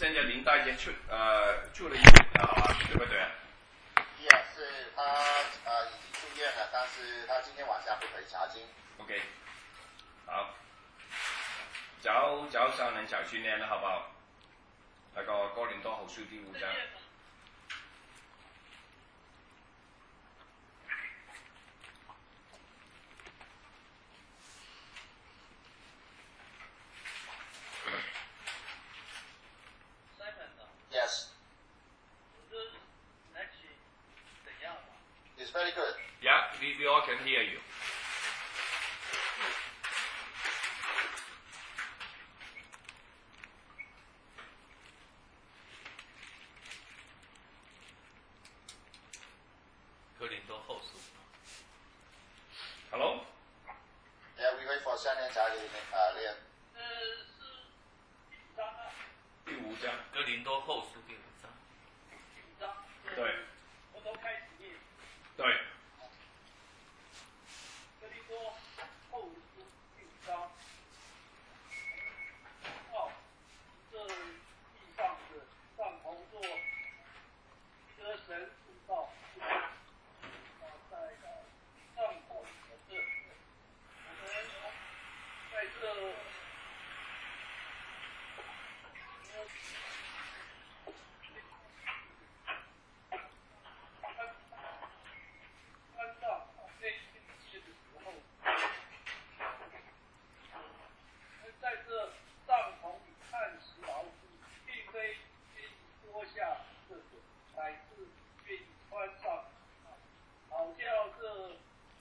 现在林大姐住了医院啊，对不对？ 是他已经出院了，但是他今天晚上不可以查经。 OK， 好，早上能小训練啦，好不好？那個哥林多後書第5章。 Yes. It's very good. Yeah, we all can hear you. Hello? Yeah, we wait for 3年才练。 第5章。 哥林多后书第5章。 对。 我都开始念。 对。 哥林多后书第5章。这地上的帐篷做得神主道，在帐篷的这里，我们在这。在这帐篷里看时劳苦，并非愿意脱下这个，乃是愿意穿上，好叫这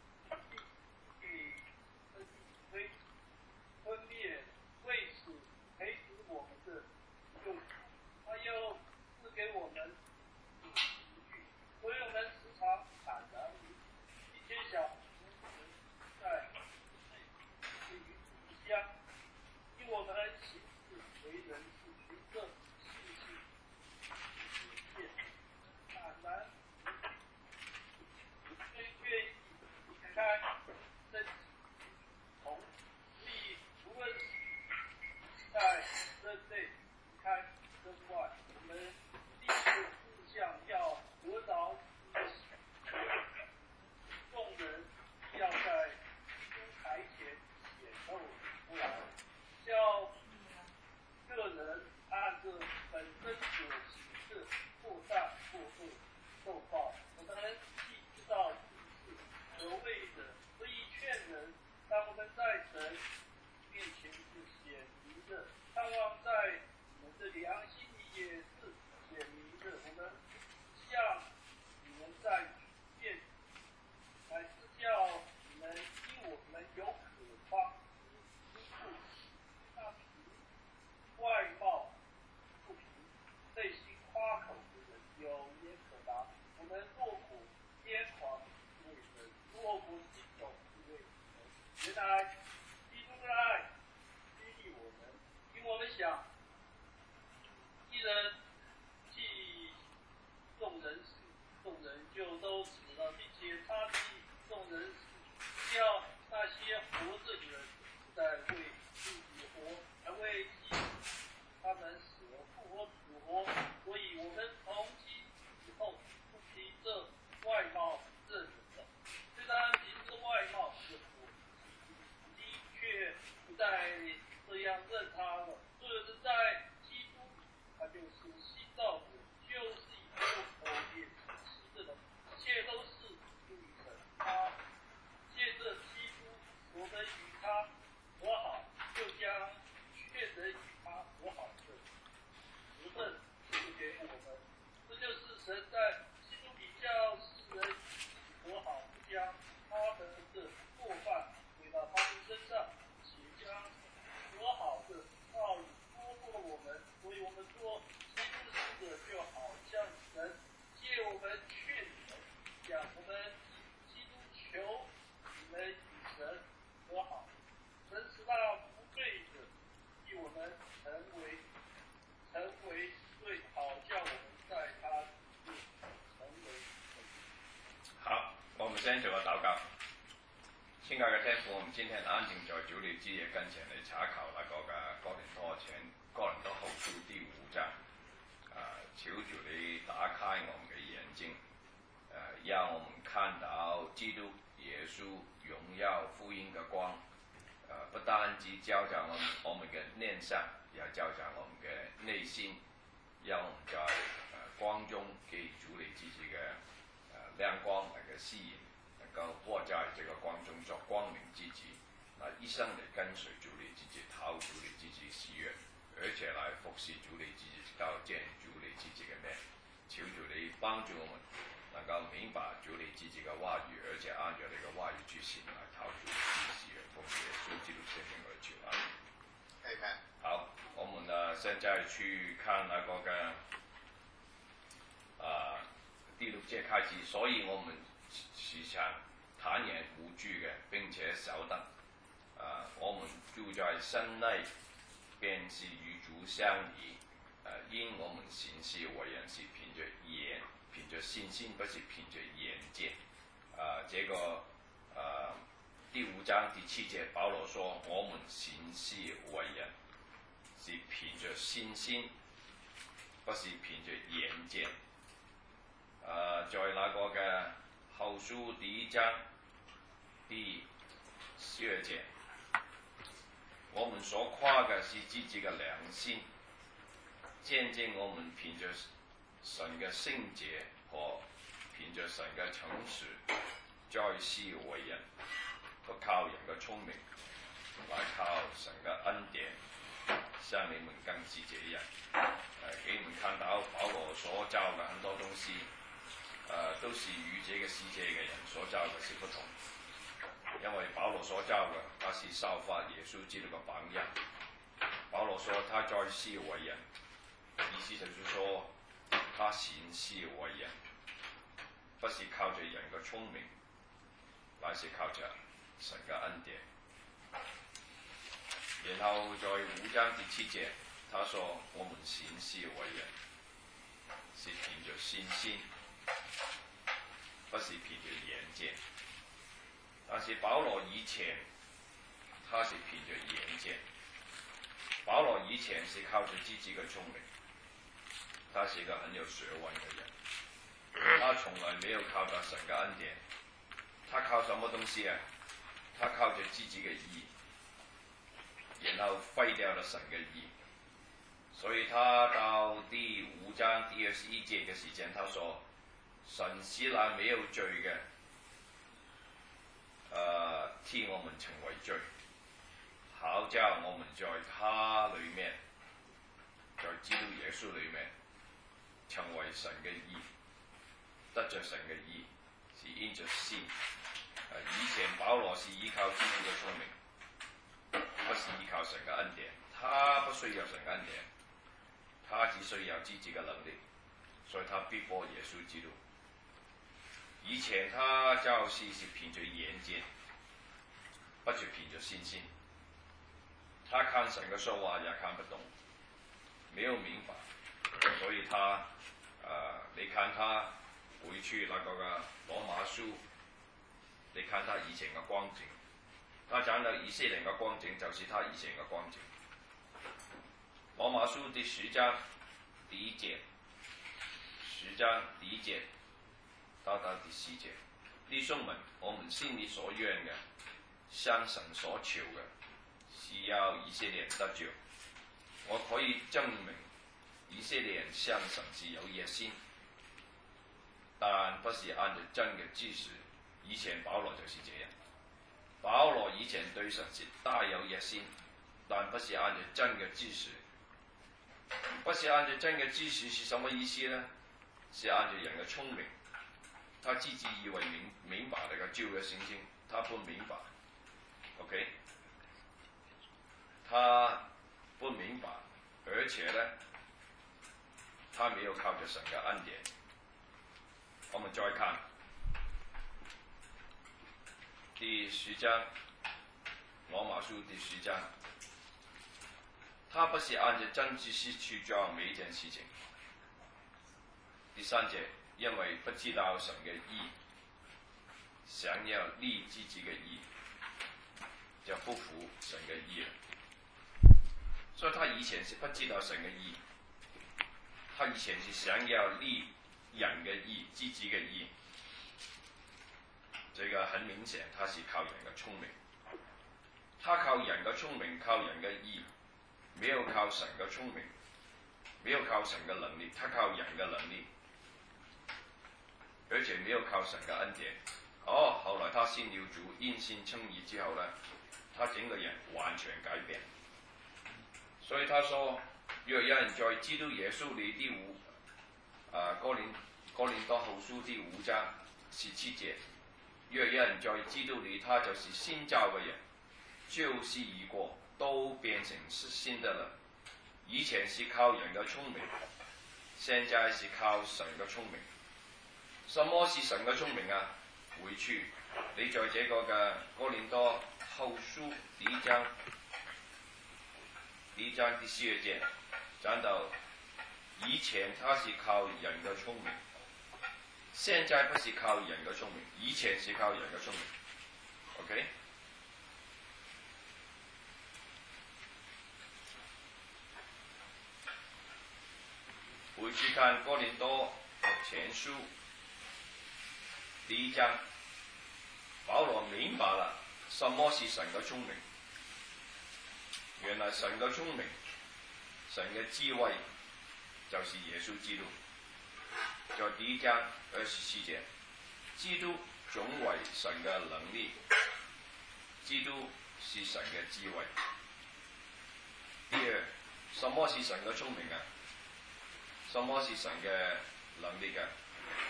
分裂为此培植我们的救主，他又赐给我们所以我们时常坦然一切小在与互相。因我们行事为人是凭着信心一切坦然，愿意离开身体同意，无论是在身内离开身外，我们立志志向要得着众人要在台前显露出来。叫个人按着本身所行的过善过恶受报。我们既知道自己是何谓的，所以劝人，当我们在神面前是显明的，盼望在你们的良心里也是显明的。我们向你们在面，乃是叫你们因我们有可夸之处。外貌不平，内心夸口的人有言可答。我们若果癫狂是为神，若果激动是为人。原来基督的爱激励我们，因我们想，一人替众人死，众人就都死了，并且他替众人死，叫那些活着的人不再为自己活，而为基督。他们死而复活，死活，所以我们从今以后不凭这外貌认人了。虽然凭这外貌是活，的确不再这样认他了。若有人在基督，他就是新造的，就是以后否也是的人，一切都是出于神。他借着基督，我们与他和好，就将劝人与他和好。责任赐给我们，这就是神在基督里叫世人和好，不将他们的过犯归到他们身上，且将和好的道理托付了我们。所以我们做基督的使者，就好像神借我们劝你们，讲我们以基督求你们与神和好。神使那不对的，替我们成为罪，好叫我们在他里面成为好，我們先做個禱告。親愛嘅天父，我們今天安靜在主你之夜跟前嚟查考那個嘅哥林多後書第5章。 既教长我们的念想，也教长我们的内心，让我们在光中给主你自己的亮光那个吸引，能够活在这个光中做光明自己，一生来跟随主你自己，讨主你自己喜悦，而且来服侍主你自己，到见主你自己的面，求主你帮助我们。能够明白主你自己的话语，而且按照你的话语去行来讨主你喜悦，奉耶稣基督圣名而求啊。 Amen。 好，我们现在去看那个第6节开始，所以我们时常坦然无惧嘅，並且曉得我們住在身內，便是與主相宜。因我們行事為人是憑着眼。憑着信心，不是憑着眼見。這個第5章第7節，保羅說：我們行事為人是憑着信心，不是憑着眼見。在那個嘅後書第1章第12節，我們所誇嘅是自己嘅良心，見證我們憑着神嘅聖潔和憑着神嘅誠實，在世為人，不靠人嘅聰明，乃靠神嘅恩典，像你們更是這樣。給你們看到保羅所造嘅很多東西，都是與這個世界嘅人所造嘅是不同。因為保羅所造嘅，他是效法耶穌基督嘅榜樣。保羅說他在世為人，意思就是說，他行事為人，不是靠着人嘅聰明，乃是靠着神嘅恩典。然後在5章第7節，他說：我們行事為人，是憑着信心，不是憑着眼見。但是保羅以前，他是憑着眼見。保羅以前是靠着自己嘅聰明。他是一個很有學問的人，他從來沒有靠到神嘅恩典。他靠什麼東西啊？他靠着自己嘅義，然後廢掉了神嘅義。所以他到第5章第21節嘅時間，他說：神使那沒有罪嘅，替我們成為罪，好叫我們在他裏面，在基督耶穌裏面，成為神嘅義，得着神嘅義，是因着信。以前保羅是依靠自己嘅聰明，不是依靠神嘅恩典。他不需要神嘅恩典，他只需要自己嘅能力，所以他逼迫耶穌基督。以前他造事是憑着眼見，不是憑着信心。他看神嘅說話也看不懂，沒有明白，所以他你看他回去那個嘅羅馬書，你看他以前嘅光景，他講到以色列嘅光景就是他以前嘅光景。羅馬書第10章第1節，10章第1節到第4節，弟兄們，我們心裡所願嘅，向神所求嘅，是要以色列得救。我可以證明以色列人向神是有熱心，但不是按照真嘅知識。以前保羅就是這樣，保羅以前對神是大有熱心，但不是按照真嘅知識。不是按照真嘅知識是什麼意思呢？是按照人嘅聰明，他自己以為明白那個舊約聖經，他不明白。OK， 他不明白，而且呢，他沒有靠着神嘅恩典。我們再看第10章，羅馬書第10章，他不是按照真知識去做每一件事情。第3節，因為不知道神嘅義，想要立自己嘅義，就不服神嘅義了。所以他以前是不知道神嘅義，他以前是想要立人嘅義，自己嘅義。這個很明顯，他是靠人嘅聰明。 他靠人嘅聰明，靠人嘅義，沒有靠神嘅聰明，沒有靠神嘅能力，他靠人嘅能力，而且沒有靠神嘅恩典。後來他信了主，因信稱義之後呢，他整個人完全改變。所以他說：若有人在基督耶穌裏的哥林多後書第5章17節，若有人在基督裏，他就是新造嘅人，舊事已過，都變成是新的了。以前是靠人嘅聰明，現在是靠神嘅聰明。什麼是神嘅聰明啊？回去，你在這個嘅哥林多後書第一章第4節講到，以前他是靠人嘅聰明，現在不是靠人嘅聰明，以前是靠人嘅聰明。OK？回去看哥林多前書第1章，保羅明白了什麼是神嘅聰明。原來神嘅聰明，神嘅智慧就是耶穌基督。在第1章24節，基督總為神嘅能力，基督是神嘅智慧。第二，什麼是神嘅聰明啊？什麼是神嘅能力啊？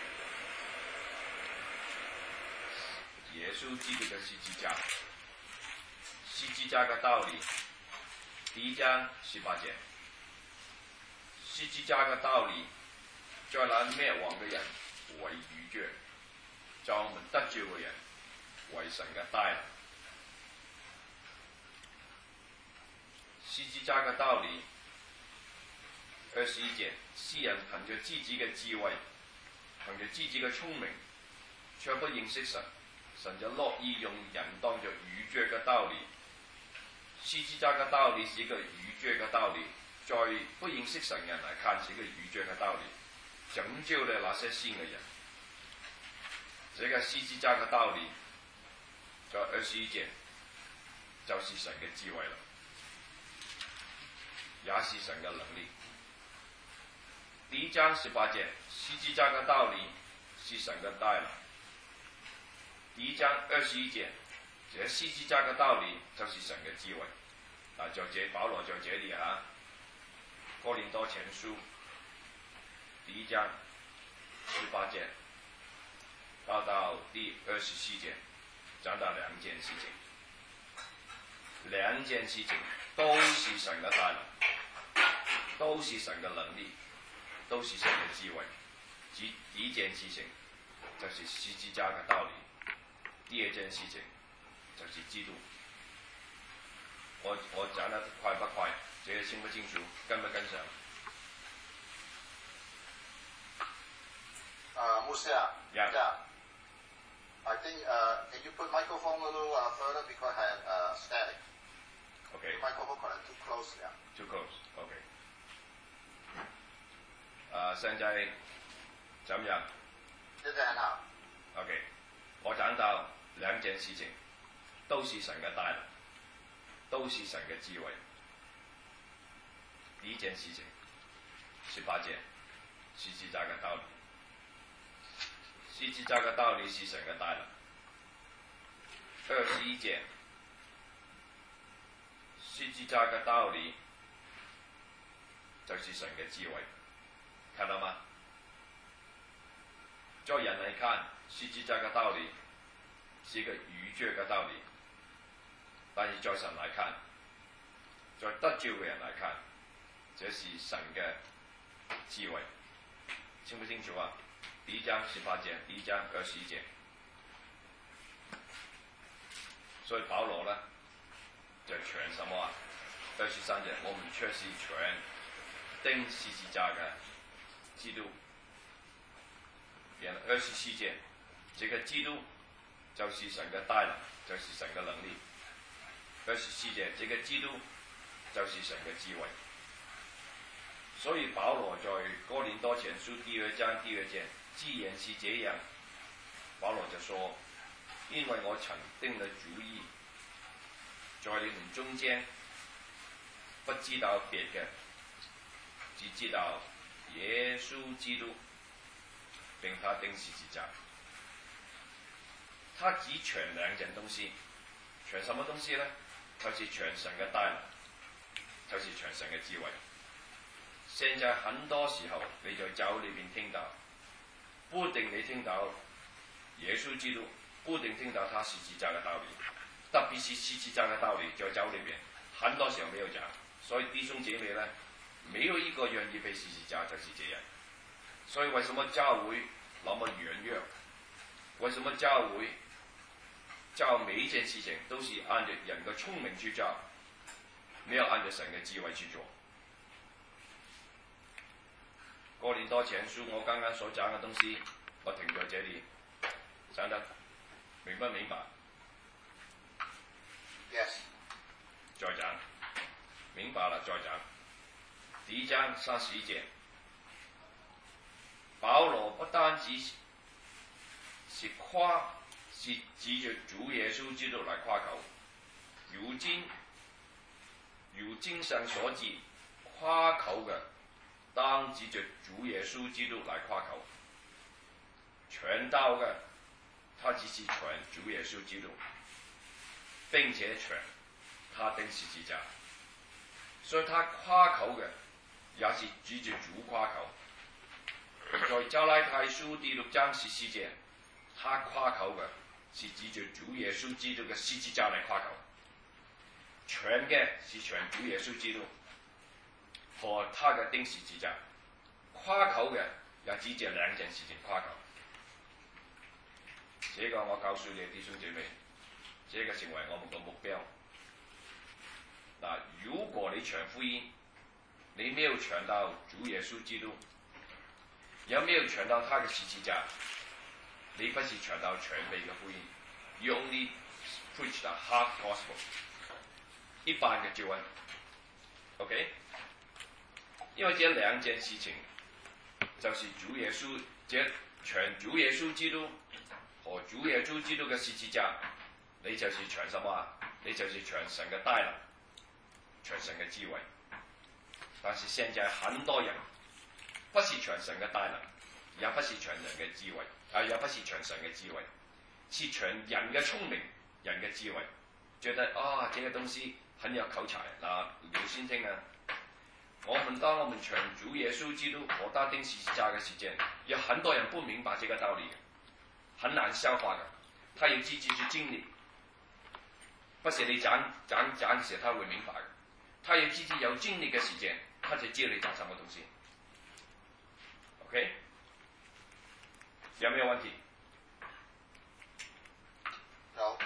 耶穌基督嘅十字架，十字架嘅道理，第1章18節，十字架嘅道理，在那滅亡嘅人為愚拙，在我們得救嘅人為神嘅大能。十字架嘅道理，21節，世人憑着自己嘅智慧，憑着自己嘅聰明，卻不認識神，神就樂意用人當作愚拙嘅道理。十字架嘅道理是一個愚拙嘅道理，在不認識神人來看是一個愚拙嘅道理，拯救了那些信嘅人。這個十字架嘅道理，在21節就是神嘅智慧啦，也是神嘅能力。第1章18節，十字架嘅道理是神嘅大能。第1章21節，這十字架嘅道理就是神嘅智慧。保羅在這裡哥林多前書第1章18節到第24節，講到兩件事情，兩件事情都是神嘅大能，都是神嘅能力，都是神嘅智慧。第一件事情就是十字架嘅道理，第二件事情就是基督。我講得快不快？這個清不清楚？跟不跟上？ 牧師啊 Yeah. I think can you put microphone a little further because I have static. Okay. Microphone connect too close. Yeah. Too close. Okay. 現在怎麼樣？ 現在很好。 OK， 我講到兩件事情，都是神嘅大能，都是神嘅智慧。第一件事情，18節，十字架嘅道理。十字架嘅道理是神嘅大能。21節，十字架嘅道理就是神嘅智慧，看到嗎？在人嚟看，十字架嘅道理是一個愚拙嘅道理，但是在神嚟看，在得救嘅人嚟看，這是神嘅智慧，清不清楚啊？第1章18節，第1章21節，所以保羅呢就傳什麼啊？23節，我們卻是傳釘十字架嘅基督。然後24節，這個基督就是神嘅大能，就是神嘅能力。24節，這個基督就是神嘅智慧。所以保羅在哥林多前書第2章第2節，既然是這樣，保羅就說：因為我曾定了主意， 在你們中間不知道別嘅，只知道耶穌基督並他釘十字架。他只傳兩件東西，傳什麼東西呢？就是傳神嘅大能，就是傳神嘅智慧。現在很多時候你在教裏邊聽到，不一定你聽到耶穌基督，不一定聽到他十字架嘅道理，特別是十字架嘅道理，在教裏邊很多時候沒有講。所以弟兄姐妹呢，沒有一個願意被十字架，就是這樣。所以為什麼教會那麼軟弱？為什麼教會每一件事情都是按照人嘅聰明去做，沒有按照神嘅智慧去做？哥林多前書我剛剛所講嘅東西，我停在這裡，講得明不明白 ？Yes。 再講，明白了再講。第一章31節，保羅不單止是指着主耶穌基督來誇口，如經上所指，誇口嘅當指着主耶穌基督來誇口，傳道嘅他只是傳主耶穌基督，並且傳他釘十字架，所以他誇口嘅也是指着主誇口。在加拉太書第6章14節，他誇口嘅是指着主耶穌基督嘅十字架嚟誇口，傳嘅是傳主耶穌基督和他嘅釘十字架，誇口嘅也指着兩件事情誇口。這個我告訴你弟兄姐妹，這個成為我們嘅目標。如果你傳福音，你沒有傳到主耶穌基督，也沒有傳到他嘅十字架，你不是傳到全備嘅福音。You only preach the half gospel， 一半嘅救恩。OK？ 因為這兩件事情就是主耶穌，傳主耶穌基督和主耶穌基督嘅十字架，你就是傳什麼啊？你就是傳神嘅大能，傳神嘅智慧。但是現在很多人不是傳神嘅大能，也不是傳人嘅智慧，也不是傳神嘅智慧，是傳人嘅聰明、人嘅智慧，覺得這個東西很有口才。留先聽啊！當我們傳主耶穌基督和他釘十字架嘅時間，有很多人不明白這個道理，很難消化的。他要自己去經歷，不是你講時他會明白的，他要自己有經歷嘅時間，他才知道你講什麼東西。OK？ 有沒有問題？ 有。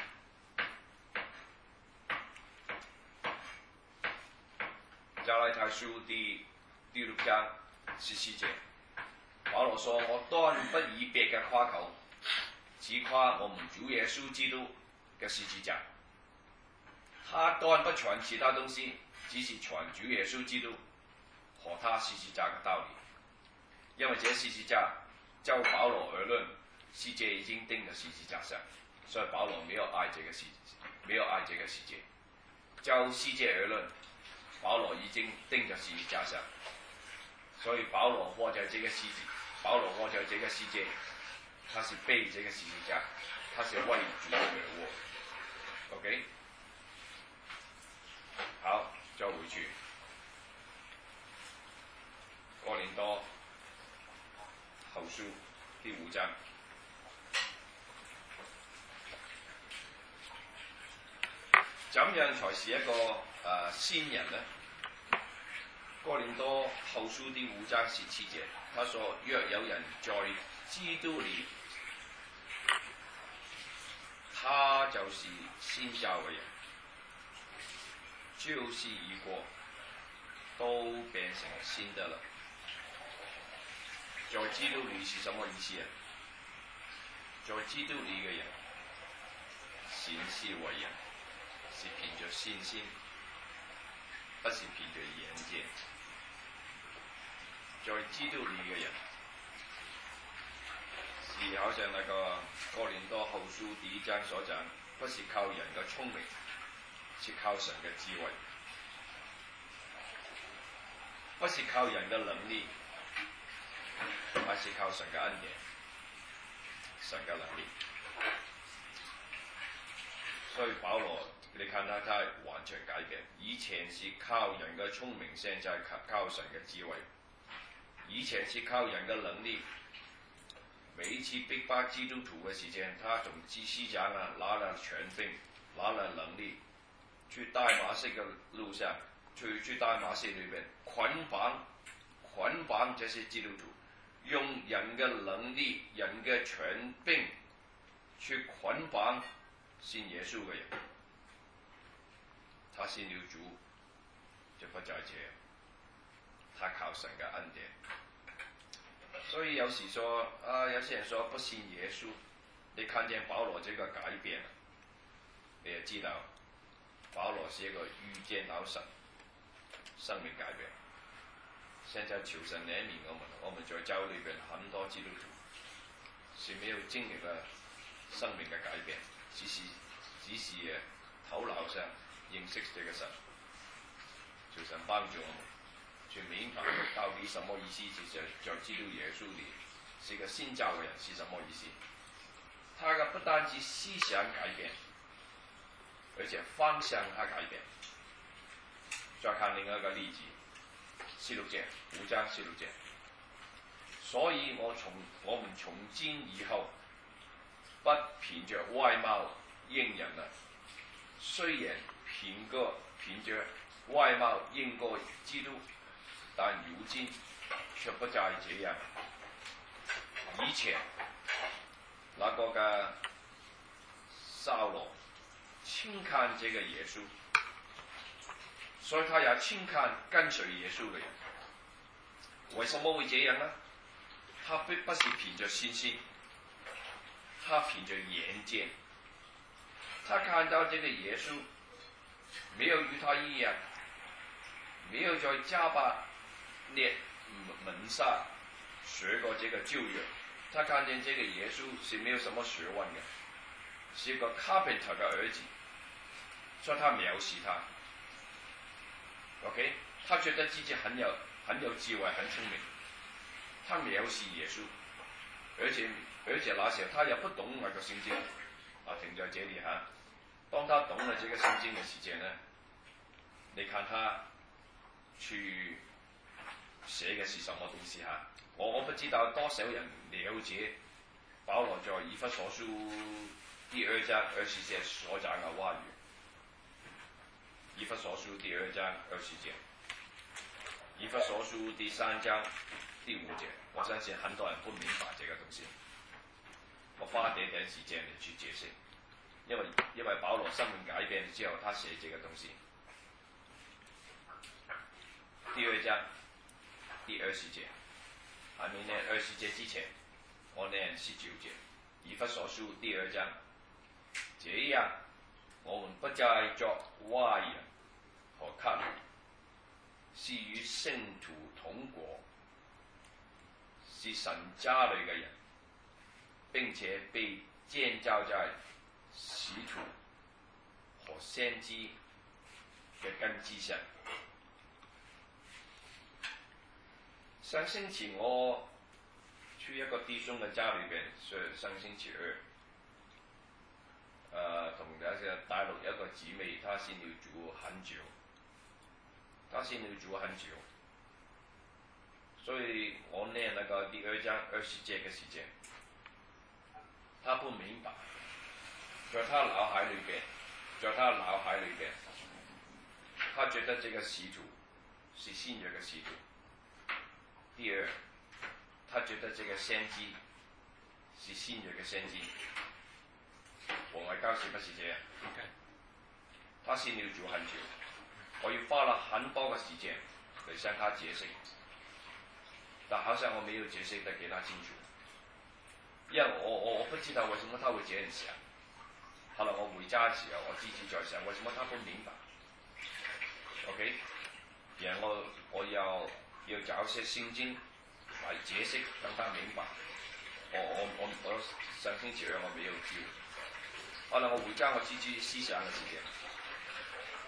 加拉太書第6章14節，保羅說：我斷不以別嘅誇口，只誇我們主耶穌基督嘅十字架。他斷不傳其他東西，只是傳主耶穌基督和他十字架嘅道理。因為這十字架就保羅而論，世界已經釘在十字架上，所以保羅沒有愛這個世界。就世界而論，保羅已經釘在十字架上，所以保羅活在這個世界，他是背這個十字架，他是為主而活。OK， 好，再回去哥林多後書第5章。怎樣才是一個先人呢？哥林多後書第5章17節，他說：若有人在基督裏，他就是新造嘅人，舊事已過，都變成新的了。在基督裏是什麼意思啊？在基督裏嘅人，行事為人是憑着信心，不是憑着眼見。在基督裏嘅人，是好像那個哥林多後書第1章所講，不是靠人嘅聰明， 是靠神嘅智慧，不是靠人嘅能力，而是靠神嘅恩典，神嘅能力。所以保羅，你看他完全改變，以前是靠人嘅聰明，現在靠神嘅智慧。以前是靠人嘅能力，每一次逼迫基督徒嘅時間，他從祭司長拿了權柄，拿了能力，去大馬色嘅路上，去大馬色裏邊捆綁這些基督徒，用人嘅能力、人嘅權柄去捆綁信耶穌嘅人。他信了主，就不再這樣，他靠神嘅恩典。所以有時說有些人說不信耶穌，你看見保羅這個改變，你也知道保羅是一個遇見到神，生命改變。現在求神憐憫我們在教會裏邊很多基督徒是沒有經歷了生命嘅改變，只是頭腦上認識這個神。求神幫助我們去明白到底什麼意思，在基督耶穌裏是個新造的人是什麼意思。他嘅不單止思想改變，而且方向他改變。再看另外一個例子，四六節5章4、6節。所以我們從今以後不憑着外貌認人了，雖然憑着外貌認過基督，但如今卻不再這樣。以前那個嘅掃羅輕看這個耶穌，所以他也輕看跟隨耶穌嘅人。為什麼會這樣呢？他並不是憑着信心，他憑着眼見。他看到這個耶穌沒有與他一樣，沒有在加百列門上學過這個舊約，他看見這個耶穌是沒有什麼學問的，是一個 carpenter 的兒子，所以他藐視他。OK， 他覺得自己很有智慧，很聰明，他藐視耶穌，而且那時候他也不懂那個聖經。停在這裡哈。當他懂了這個聖經的時間呢，你看他去寫嘅是什麼東西哈？我不知道多少人了解保羅在以弗所書第2章20節所講嘅話語。以弗所書第2章20節，以弗所書第3章第5節，我相信很多人不明白這個東西。我花點時間嚟去解釋，因為保羅生命改變之後，他寫這個東西。第2章第20節，還沒念20節之前，我念19節。以弗所書第2章，這樣我們不再作外人和客旅，是與聖徒同國，是神家裏嘅人，並且被建造在使徒和先知嘅根基上。上星期我去一個弟兄嘅家裏邊，上星期2，同一個大陸一個姊妹，她信了主很久，所以我念那個第2章20節嘅時間，他不明白，在他腦海裏邊，他覺得這個使徒是新約嘅使徒。第二，他覺得這個先知是新約嘅先知。我外教是不是這樣？ Okay. 他信了主很久，我又花了很多嘅時間嚟向他解釋，但好像我沒有解釋得給他清楚，因為我不知道為什麼他會這樣想。後來我回家嘅時候，我自己在想，為什麼他不明白 ？OK， 然後我要找一些聖經來解釋，讓他明白。我上星期2我沒有教。後來我回家我自己思想嘅時間，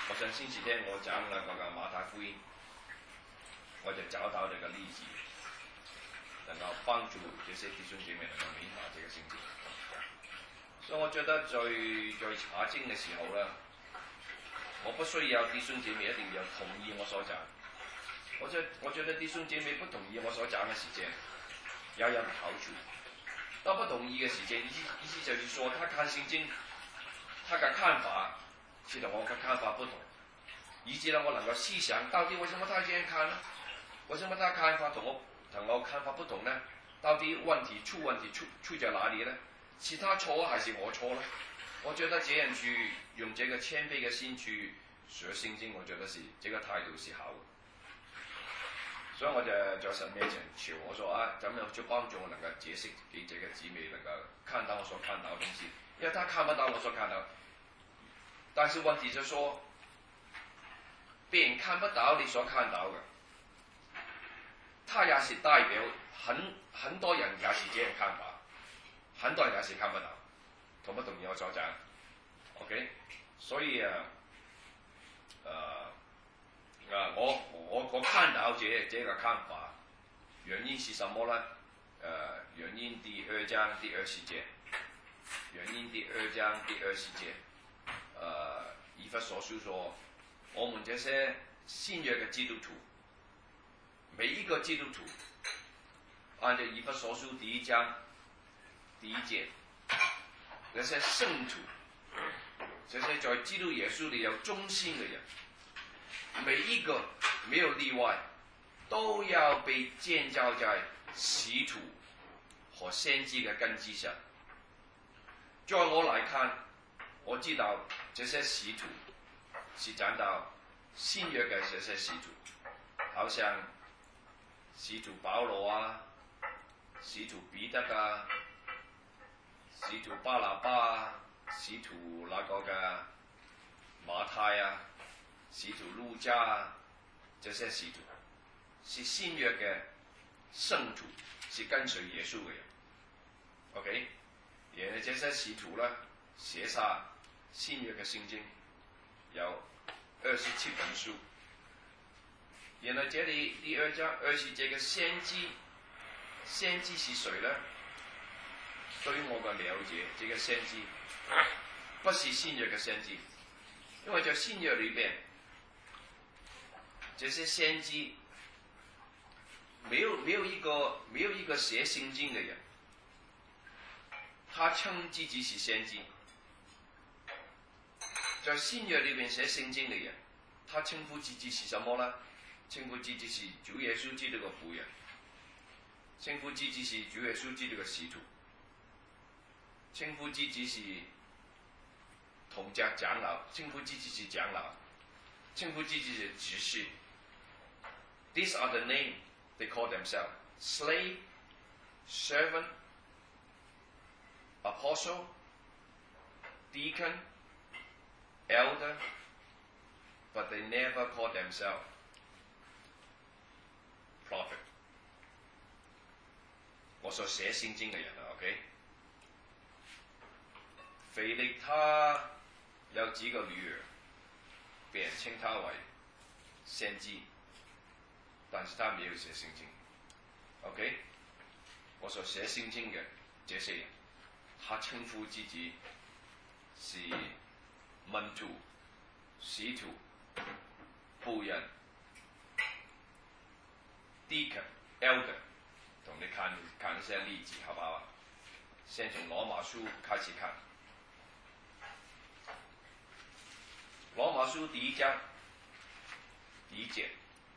我想星期天我讲了嗰個馬太福音，我就找到這個例子，能夠幫助這些弟兄姐妹能夠明白這個聖經。所以我覺得在查經嘅時候咧，我不需要弟兄姐妹一定要同意我所講。我覺得弟兄姐妹不同意我所講嘅時間，也有好處。當不同意嘅時間，意思就是說，他看聖經，他嘅看法是同我嘅看法不同，以致呢我能夠思想，到底為什麼他這樣看呢？為什麼他看法同我看法不同呢？到底問題出在哪裡呢？是他錯還是我錯呢？我覺得這樣去用這個謙卑嘅心去學聖經，我覺得是這個態度是好的。所以我就在神面前求我說啊，怎麼樣去幫助我能夠解釋給這個姊妹能夠看到我所看到的東西，因為他看不到我所看到。但是問題就是說，別人看不到你所看到的，他也是代表很多人也是這樣看法，很多人也是看不到，同不同意我所講 ？OK， 所以我看到這個看法，原因是什麼呢？原因第2章第20節，原因第2章第20節，以弗所書說，我們這些新約嘅基督徒，每一個基督徒，按照以弗所書第1章第1節，那些聖徒，這些在基督耶穌裏有忠心嘅人。每一個沒有例外，都要被建造在使徒和先知嘅根基上。在我來看，我知道這些使徒是講到新約嘅這些使徒，好像使徒保羅啊、使徒彼得啊、使徒巴拿巴啊、使徒那個嘅馬太啊、使徒路加啊，這些使徒是新約嘅聖徒，是跟隨耶穌嘅人。OK， 然後這些使徒呢，寫下新約嘅聖經有27本書。然後這裡第2章20節嘅先知是誰呢？對於我嘅了解，這個先知不是新約嘅先知，因為在新約裏邊，這些先知沒有一個寫聖經的人，他稱自己是先知。在新約裏面寫聖經的人，他稱呼自己是什麼呢？稱呼自己是主耶穌基督嘅僕人，稱呼自己是主耶穌基督嘅使徒，稱呼自己是統家長老，稱呼自己是長老，稱呼自己是執事。These are the names they call themselves: slave, servant, apostle, deacon, elder, but they never call themselves prophet. 我所寫聖經嘅人啊 ，OK。腓力他有幾個女兒，被人稱他為先知。但是他沒有寫聖經 ，OK？ 我所寫聖經嘅這些人，他稱呼自己是門徒、使徒、僕人、deacon、elder， 同你看一些例子，好不好？先從羅馬書開始看，羅馬書第1章第1節。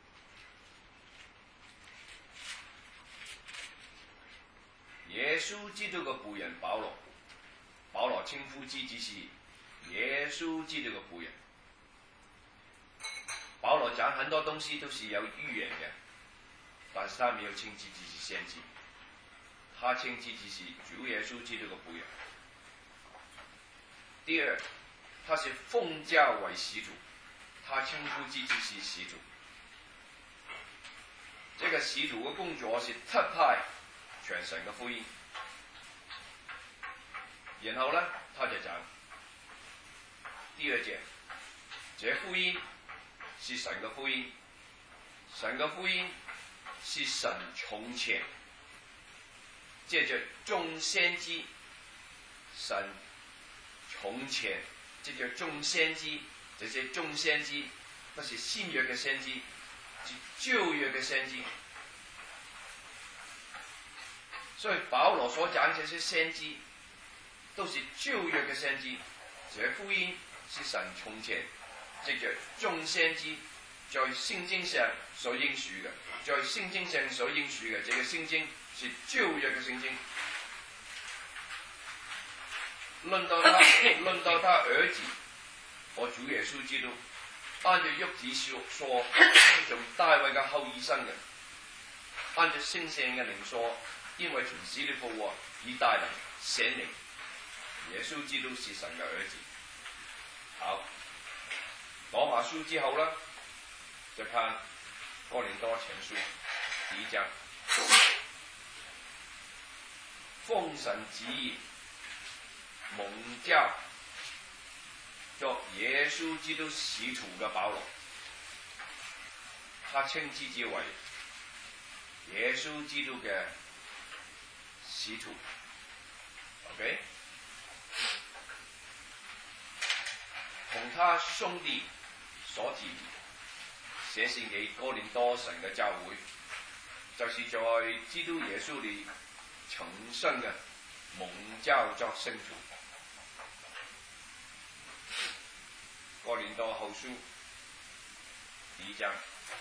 耶穌基督嘅僕人保羅稱呼自己是耶穌基督嘅僕人。保羅講很多東西都是有預言嘅，但是他沒有稱自己是先知，他稱自己是主耶穌基督嘅僕人。第二，他是奉教為使徒，他稱呼自己是使徒。這個使徒嘅工作是特派傳神嘅福音，然後呢，他就講第2節， 这福音是神嘅福音，神嘅福音是神从前借着众先知，神从前借着众先知，这些众先知不是新约嘅先知，是旧约嘅先知。所以保罗所讲这些先知都是旧约嘅先知，这福音是神从前藉着众先知在圣经上所应许嘅，在圣经上所应许嘅，这个圣经是旧约嘅圣经。论到他儿子和主耶稣基督，按照约子说从大卫嘅后裔生嘅，按照圣圣嘅灵说，因为从死里复活以带来显灵，耶稣基督是神嘅儿子。好，罗马书之后啦，就看哥林多前书第1章，奉神旨意蒙召作耶稣基督使徒嘅保罗，他称自己为耶稣基督嘅使徒。OK， 同他兄弟所提写信给哥林多神嘅教會，就是在基督耶穌裏重生嘅蒙召作聖徒。哥林多後書第1章，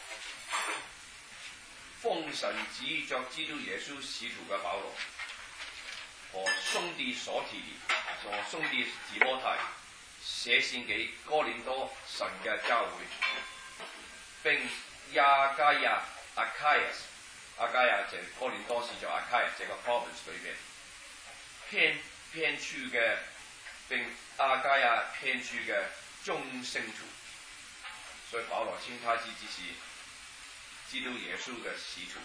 奉神旨意作基督耶穌使徒嘅保羅和兄弟所提和兄弟提摩太寫信給哥林多神嘅教會，並亞加亞 亞加亞就係哥林多是在亞加亞這個 province 裏邊偏處嘅，並亞加亞偏處嘅眾聖徒，所以保羅稱他自己是基督耶穌嘅使徒。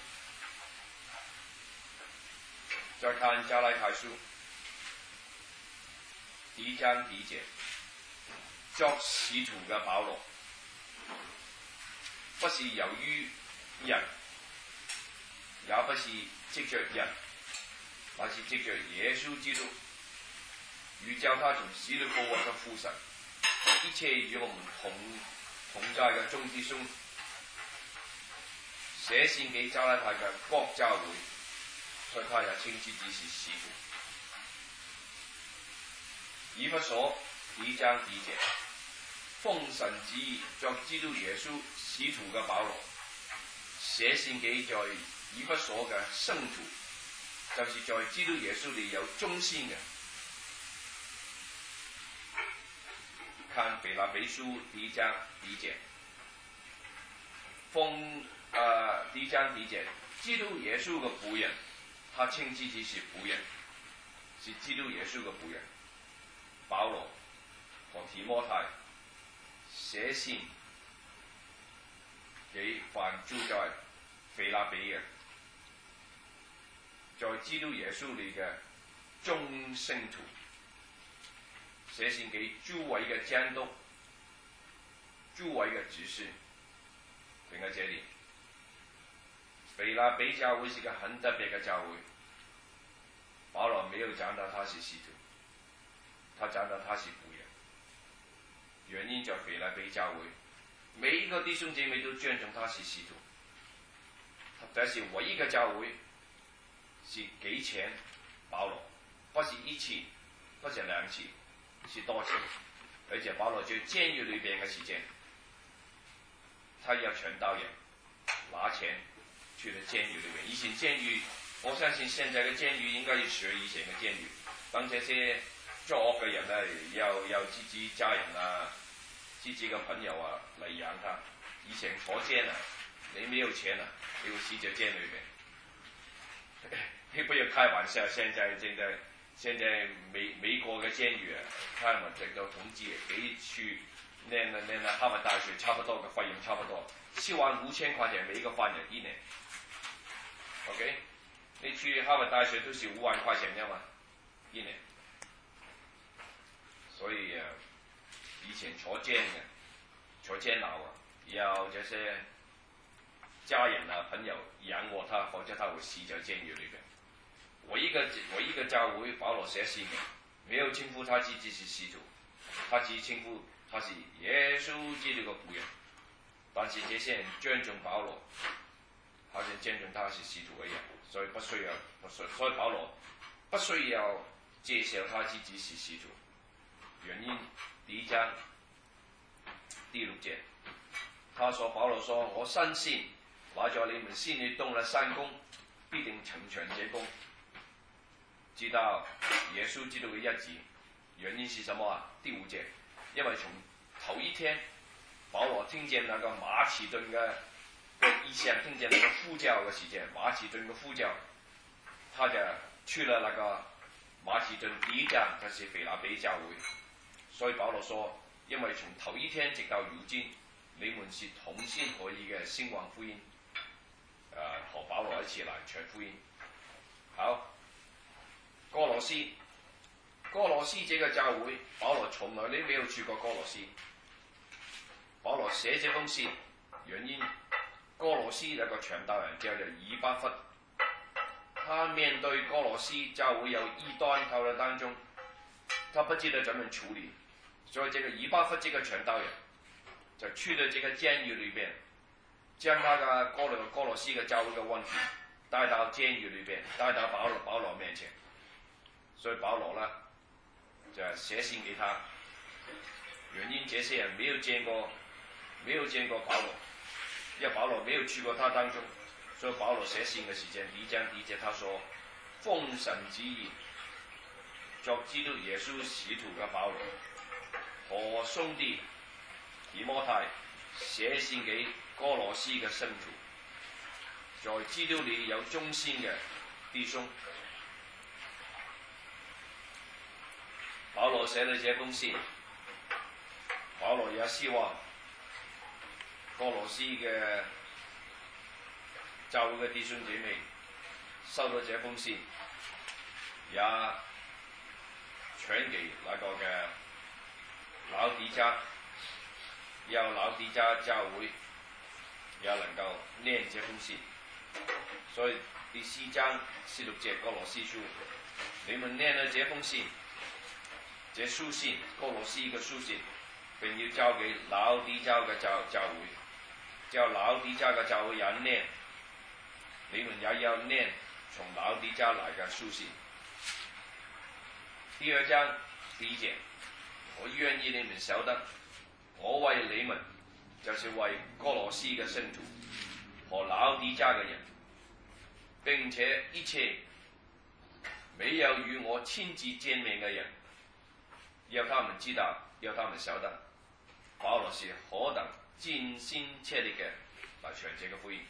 再看加拉太書第1章第1節，作使徒嘅保羅，不是由於人，也不是藉着人，乃是藉着耶穌基督，與叫他從死裏復活嘅父神，一切與我們同在嘅眾弟兄，寫信給加拉太嘅各教會，所以他也稱自己是使徒。以弗所第1章第1節，奉神旨意作基督耶穌使徒嘅保羅，寫信給在以弗所嘅聖徒，就是在基督耶穌裏有忠心嘅。看腓立比書第1章第1節，第1章第1節，基督耶穌嘅僕人，他稱自己是僕人，是基督耶穌嘅僕人。保羅和提摩太寫信給凡住在腓立比嘅，在基督耶穌裏嘅眾聖徒，寫信給諸位嘅監督、諸位嘅執事。停喺這裡，腓立比教會是個很特別嘅教會，保羅沒有講到他是使徒，他講到他是僕人。原因在腓立比教會，每一個弟兄姐妹都尊重他是使徒，但是唯一嘅教會是給錢保羅，不是一次，不是2次，是多次。而且保羅在監獄裏邊嘅時間，他要傳道人拿錢去了監獄裏邊。以前監獄，我相信現在嘅監獄應該要學以前嘅監獄，等這些作惡嘅人呢，要自己家人啊、自己嘅朋友啊嚟養他。以前坐監啊，你沒有錢啊，你會死在監裏邊。你不要開玩笑，現在美國嘅監獄啊，他們這個統計給去念哈佛大學差不多嘅費用差不多，75000塊錢每一個犯人1年。OK， 你去哈佛大學都是5萬塊錢啫嘛，1年。所以以前坐監嘅坐监牢啊，要这些家人啊朋友养活他，否则他会死在监狱里边。我一个教会保罗写信的，没有称呼他自己是使徒，他只称呼他是耶稣基督的仆人。但是这些人尊重保罗，好像尊重他是使徒一样，所以所以保罗不需要介绍他自己是使徒。原因第1章第6节，保罗说：“我深信，那在你们心里动了善工，必定成全这工，直到耶稣基督的日子。”原因是什么啊？第5节，因为从头一天，保罗听见那个马其顿的意象，听见那个呼叫的时间，马其顿的呼叫，他就去了那个马其顿第1站，就是腓立比教会。所以保罗说，因为从头一天直到如今，你们是同心合意嘅兴旺福音，和保罗一起来传福音。好，哥罗西这个教会，保罗从来都没有去过哥罗西。保罗写这封信，原因哥罗西那个传道人叫做以巴弗，他面对哥罗西教会有异端เข้า了当中，他不知道怎么处理，所以这个以巴弗这个传道人就去了这个监狱里边，将那个哥罗西的教会的问题带到监狱里边，带到保罗面前。所以保罗呢就写信给他，原因这些人没有见过保罗，因为保罗没有去过他当中，所以保罗写信的时间，第1章第1节他说：“奉神旨意，作基督耶稣使徒嘅保羅和兄弟提摩太寫信給哥羅西嘅聖徒，在基督裏有忠心嘅弟兄。”保羅寫了這封信，保羅也希望哥羅西嘅教會嘅弟兄姐妹收到這封信，也傳給那個嘅老底嘉，要老底嘉教會也能夠念這封信。所以第4章16節哥羅西書，你們念了這封信，這書信哥羅西嘅書信，並要交給老底嘉嘅教會，叫老底嘉嘅教會也念，你們也要念從老底嘉來嘅書信。第2章第1節，我願意你們曉得，我為你們，就是為哥羅西嘅聖徒和老底嘉嘅人，並且一切沒有與我親自見面嘅人，要他們知道，要他們曉得，保羅是何等盡心竭力嘅來傳這個福音。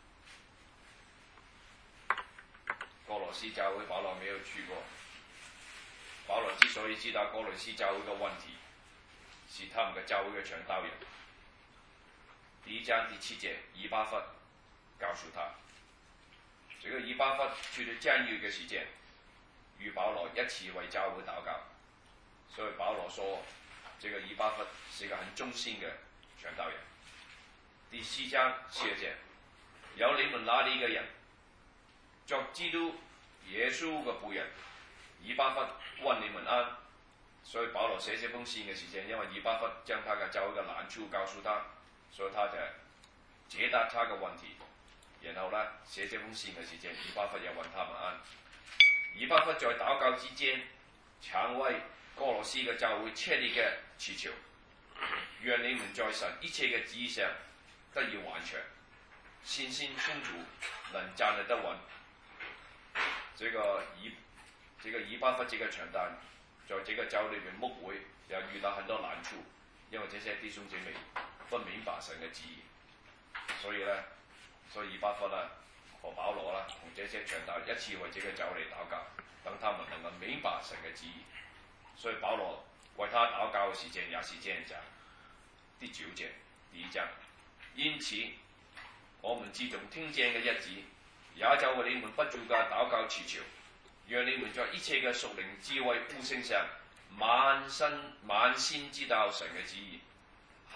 哥羅西教會保羅沒有去過，保羅之所以知道哥羅西教會嘅問題，是他們嘅教會嘅傳道人。第1章第7節，以巴弗告訴他，這個以巴弗去了監獄嘅時間，與保羅一起為教會禱告。所以保羅說，這個以巴弗是一個很忠心嘅傳道人。第4章7節，有你們那裡嘅人，作基督耶穌嘅僕人，以巴弗問你們安。所以保羅寫這封信嘅時間，因為以巴弗將他嘅教會嘅難處告訴他，所以他就解答他嘅問題。然後呢，寫這封信嘅時間，以巴弗也問他們安。以巴弗在禱告之間，常為哥羅西嘅教會切力嘅祈求，願你們在神一切嘅旨意上得以完全，信心充足，能站得穩。這個以巴弗這個傳道人，在這個教會裏面牧會，也遇到很多難處，因為這些弟兄姐妹不明白神嘅旨意，所以以巴弗啦和保羅啦同這些傳道人一起為這個教會嚟禱告，等他們能夠明白神嘅旨意。所以保羅為他禱告嘅時間也是這樣講。第9節第1章，因此我們自從聽見嘅日子，也就為你們不住嘅禱告祈求，讓你們在一切嘅屬靈智慧悟性上，滿心知道神嘅旨意，系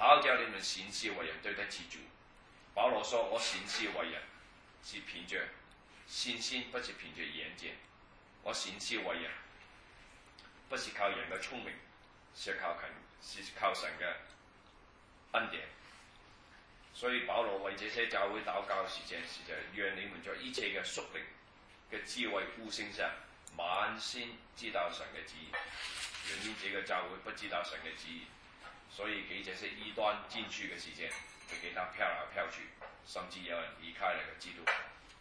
好叫你们行事为人对得起主。保罗说：“我行事为人是凭着信心，不是凭着眼见。我行事为人不是靠人的聪明，是靠神的恩典。”所以保罗为这些教会祷告是愿你们在一切嘅屬靈嘅智慧悟性上，滿心知道神嘅旨意。原因這個教會不知道神嘅旨意，所以給這些異端進去嘅時間，就給他飄來飄去，甚至有人離開了個基督。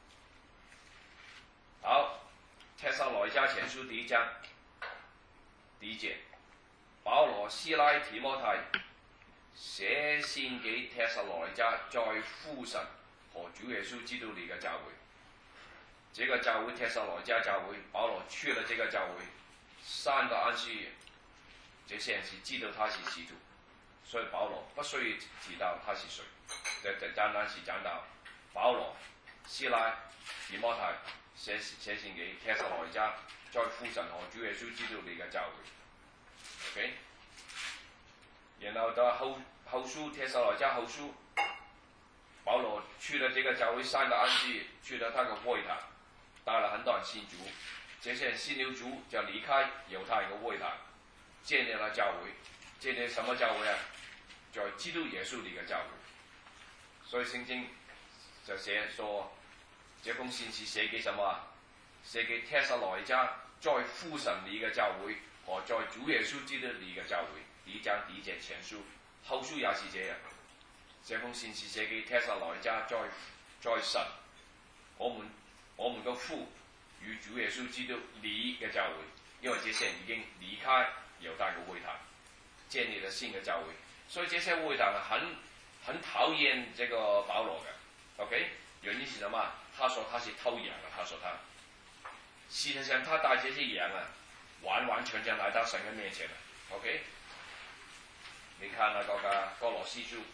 好，帖撒羅尼迦前書第1章第1節，保羅、西拉、提摩太寫信給帖撒羅尼迦在父神和主耶穌基督裏嘅教會。這個教會帖撒羅尼迦教會，保羅去了這個教會3個安息日，這些人是知道他是使徒，所以保羅不需要知道他是誰，就單單是講到保羅、西拉、提摩太寫信給帖撒羅尼迦在父神和主耶穌基督裏嘅教會。OK， 然後到後書帖撒羅尼迦後書，保羅去了這個教會3個安息日，去了他的會堂，帶了很多人信主。這些人信了主就離開猶太人嘅會堂，建立了教會。建立什麼教會啊？在基督耶穌裏嘅教會。所以聖經就寫說，這封信是寫給什麼啊？寫給帖撒羅尼迦在父神裏嘅教會和在主耶穌基督裏嘅教會。第1章第1節前書，後書也是這樣。這封信是寫給帖撒羅尼迦在神，我們嘅父與主耶穌基督裏嘅教會，因為這些人已經離開猶太嘅會堂，建立了新嘅教會，所以這些會堂很討厭這個保羅嘅。OK， 原因是什麼？他說他是偷羊的，他說他事實上他帶這些羊啊，完完全全來到神嘅面前了。OK， 你看那個歌羅西書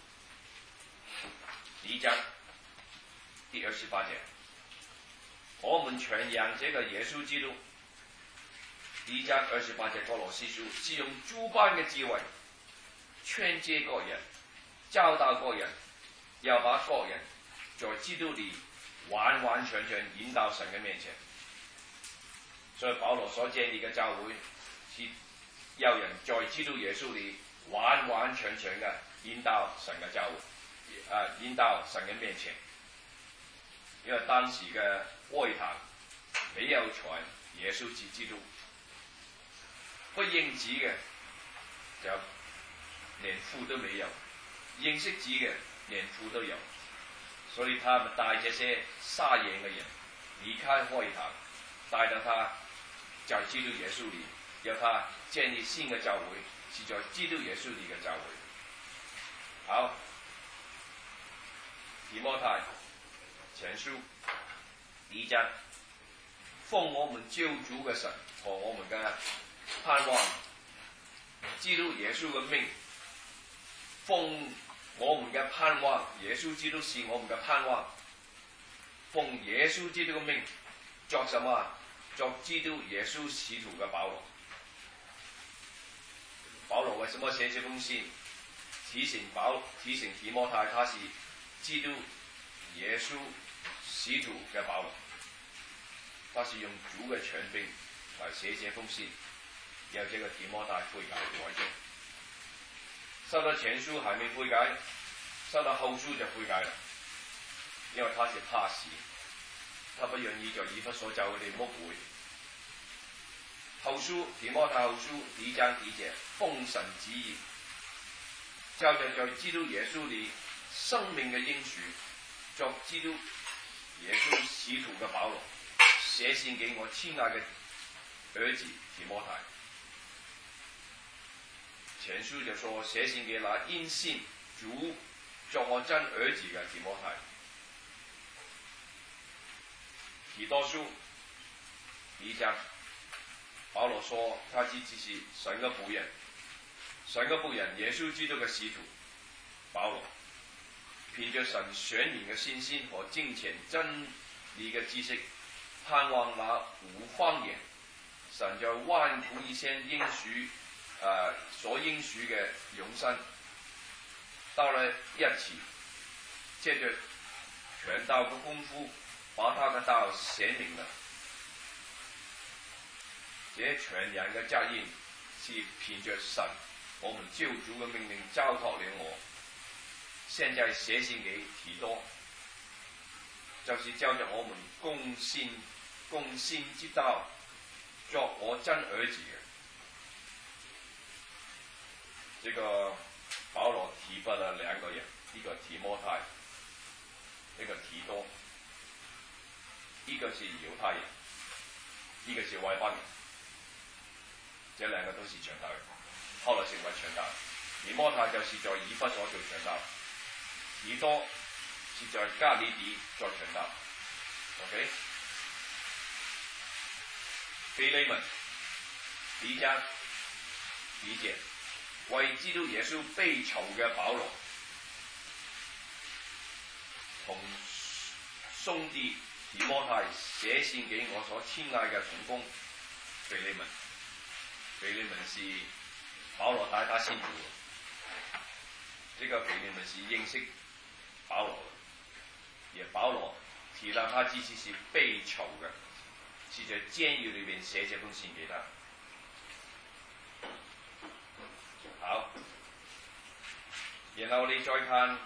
第1章第28節。我們傳揚這個耶穌基督，第1章28節歌羅西書是用諸般嘅智慧勸誡各人，教導各人，要把各人在基督裏完完全全引到神嘅面前。所以保羅所建立嘅教會是要人在基督耶穌裏完完全全嘅引到神嘅教會，引到神嘅面前。因為當時嘅會堂沒有傳耶穌基督，不認子嘅就連父都沒有，認識子嘅連父都有，所以他們帶這些撒野嘅人離開會堂，帶到他在基督耶穌裏，要他建立新嘅教會，是在基督耶穌裏嘅教會。好，提摩太前書第1章，奉我們救主嘅神和我們嘅盼望基督耶穌嘅命，奉我們嘅盼望，耶穌基督是我們嘅盼望，奉耶穌基督嘅命作什麼？作基督耶穌使徒嘅保羅。保羅為什麼寫這封信？提醒提摩太，他是基督耶穌使徒嘅保羅，他是用主嘅權柄來寫這封信，要這個提摩太悔改改正。收到前書還沒悔改，收到後書就悔改了，因為他是怕死，他不願意在以弗所教會裏牧會。後書提摩太後書第1章第1節，奉神旨意，照着在基督耶穌裏生命嘅應許，作基督耶穌使徒嘅保羅，寫信給我親愛嘅兒子提摩太。前書就說寫信給那因信主作我真兒子嘅提摩太。提多書第1章，保羅說他自己是神嘅僕人，神嘅僕人耶穌基督嘅使徒保羅，憑着神選民嘅信心和敬虔真理嘅知識，盼望那無謊言，神在萬古以前應許所應許嘅永生， 到了一起，借着传道嘅功夫，把他嘅道顯明了。這全人嘅責任是憑着神，我們救主嘅命令交託了我。現在寫信給提多，就是照着我們共信之道，作我真兒子嘅。這個保羅提拔了兩個人，一個提摩太，一個提多，一個是猶太人，一個是外邦人。這兩個都是傳道人，後來成為傳道人。提摩太就是在以弗所做傳道，提多是在加利底做傳道。OK， 腓利門第一章第一節，為基督耶穌被囚嘅保羅，同兄弟提摩太寫信給我所親愛嘅同工腓利門。腓利門是保羅帶他信主，這個腓利門是認識保羅的，也保羅提到他自己是被囚的，是在監獄裏面寫這封信給他。好，然後你再看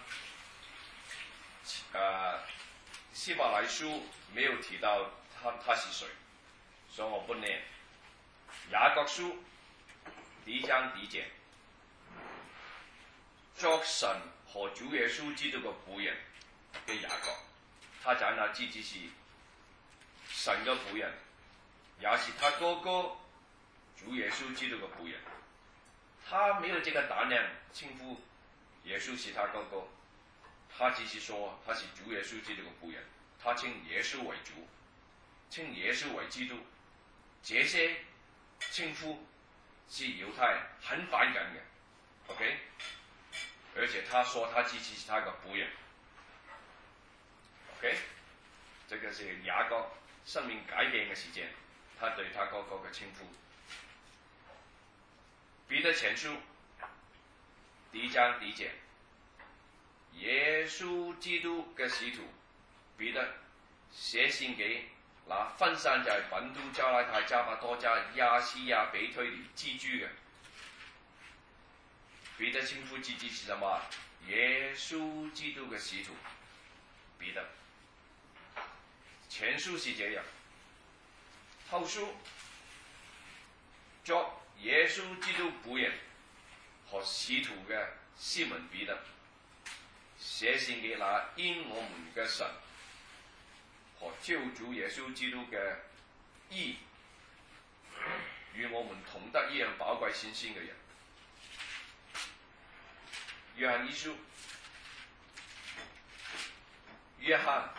希伯來書沒有提到他是誰，所以我不念。雅各書第一章第一節，作神和主耶穌基督嘅僕人嘅雅各，他講他自己是神嘅僕人，也是他哥哥主耶穌基督嘅僕人。他沒有這個膽量稱呼耶穌是他哥哥，他只是說他是主耶穌基督嘅僕人，他稱耶穌為主，稱耶穌為基督，這些稱呼是猶太人很反感嘅 ，OK？ 而且他說他自己是他個僕人 ，OK？ 這個是雅各生命改變嘅事件，他對他哥哥嘅稱呼。彼得前書第一章第一節，耶穌基督嘅使徒彼得寫信給那分散在本都、加拉太、加帕多家、亞西亞、比推裏寄居嘅。彼得稱呼自己是什麼？耶穌基督嘅使徒彼得。前書是這樣，後書作耶穌基督僕人和使徒嘅西門彼得寫信給那因我們嘅神和救主耶穌基督嘅義與我們同得一樣寶貴信心嘅人。約翰一書，約翰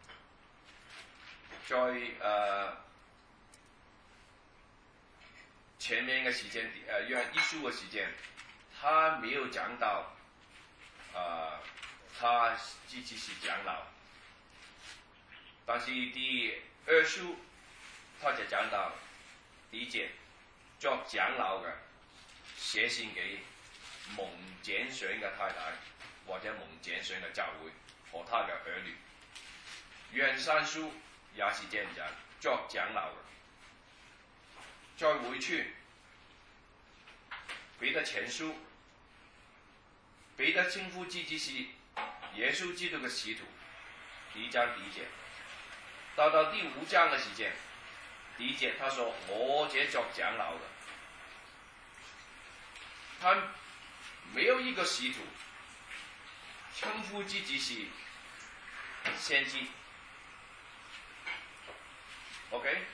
在前面嘅時間，約翰一書嘅時間，他沒有講到他自己是長老，但是第二書他就講到第一節，作長老嘅寫信給蒙揀選嘅太太或者蒙揀選嘅教會和他嘅兒女。約翰三書也是這樣講，作長老嘅。再回去彼得前書，彼得稱呼自己是耶穌基督嘅使徒，第一章第一節。到第5章嘅時間，第一節他說我這作長老嘅，他沒有一個使徒稱呼自己是先知 ，OK？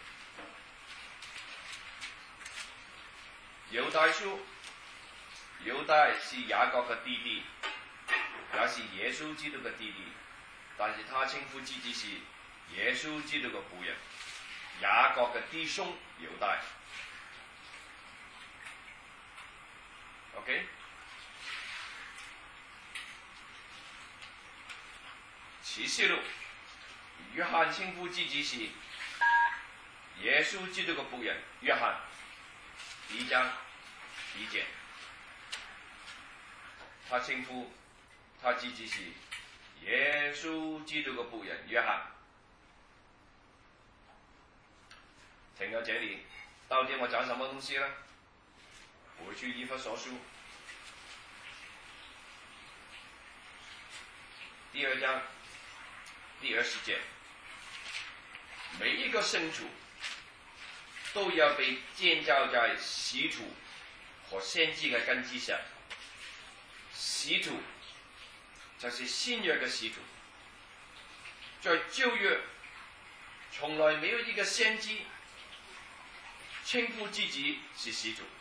猶大書，猶大是雅各嘅弟弟，也是耶穌基督嘅弟弟，但是他稱呼自己是耶穌基督嘅僕人，雅各嘅弟兄猶大。OK？ 啟示錄，約翰稱呼自己是耶穌基督嘅僕人，約翰第一章第一節，他稱呼他自己是耶稣基督的仆人约翰。停到这里，到底我讲什么东西呢？回去以弗所书第2章第20节，每一个圣徒都要被建造在使徒和先知的根基上。使徒就是新约的使徒，在旧约从来没有一个先知称呼自己是使徒。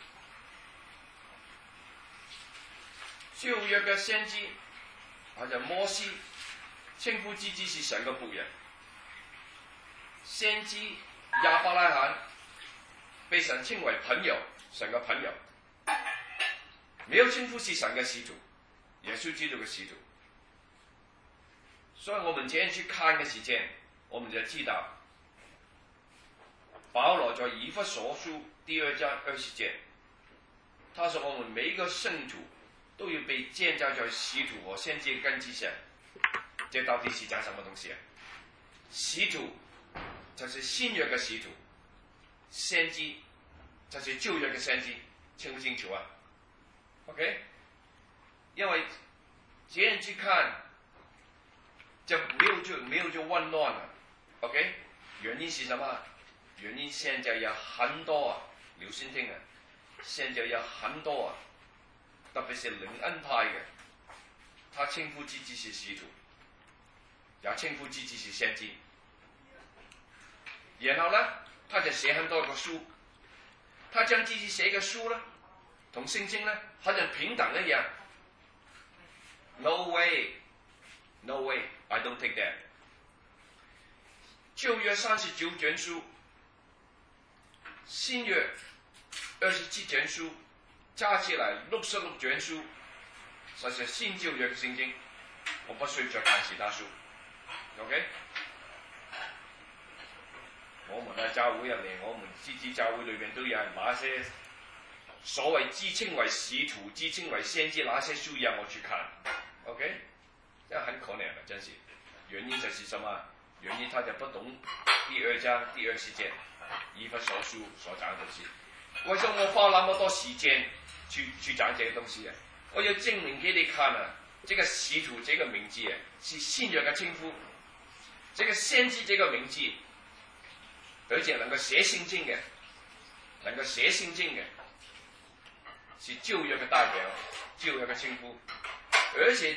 旧约的先知或者摩西称呼自己是神的仆人，先知亚伯拉罕被神称为朋友，神的朋友，没有称呼是神的使徒，耶稣基督的使徒。所以我们这样去看的时间，我们就知道保罗在以弗所书第2章20节，他说我们每一个圣徒都要被建造在使徒和先知的根基上。这到底是讲什么东西啊？使徒就是新约的使徒，先知就是旧约的先知，清不清楚啊 ？OK， 因为这样去看就没有就混乱了。OK， 原因是什么？原因现在有很多留心听啊，现在有很多特别是灵恩派的，他称呼自己是使徒，也称呼自己是先知，然后呢，他就写很多个书，他将自己写嘅书呢，同聖經呢好像平等一樣。No way, no way, I don't take that。舊約39卷書，新約27卷書，加起來66卷書，實是新舊約嘅聖經。我不需要再看其他書 ，OK？ 我們喺教會入面，我們自己教會裏邊都有人把一些所謂自稱為使徒、自稱為先知那些書讓我去看 ，OK？ 這很可憐的，真是。原因就是什麼？原因他就不懂第2章第20節以弗所書所講的東西。為什麼我花那麼多時間去講這個東西啊？我要證明給你看啊，這個使徒這個名字啊，是新約嘅稱呼，這個先知這個名字，而且能夠寫聖經嘅，能夠寫聖經嘅，是舊約嘅代表，舊約嘅稱呼。而且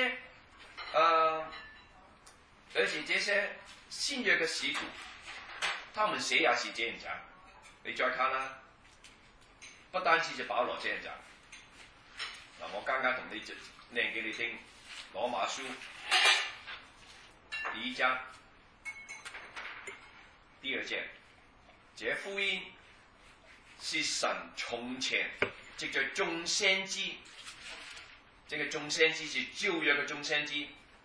這些新約嘅使徒，他們寫也是這樣講。你再看啦，不單止是保羅這樣講。嗱，我剛剛同你念給你聽，羅馬書第1章第2節，這福音是神從前藉着眾先知，這個眾先知是舊約嘅眾先知，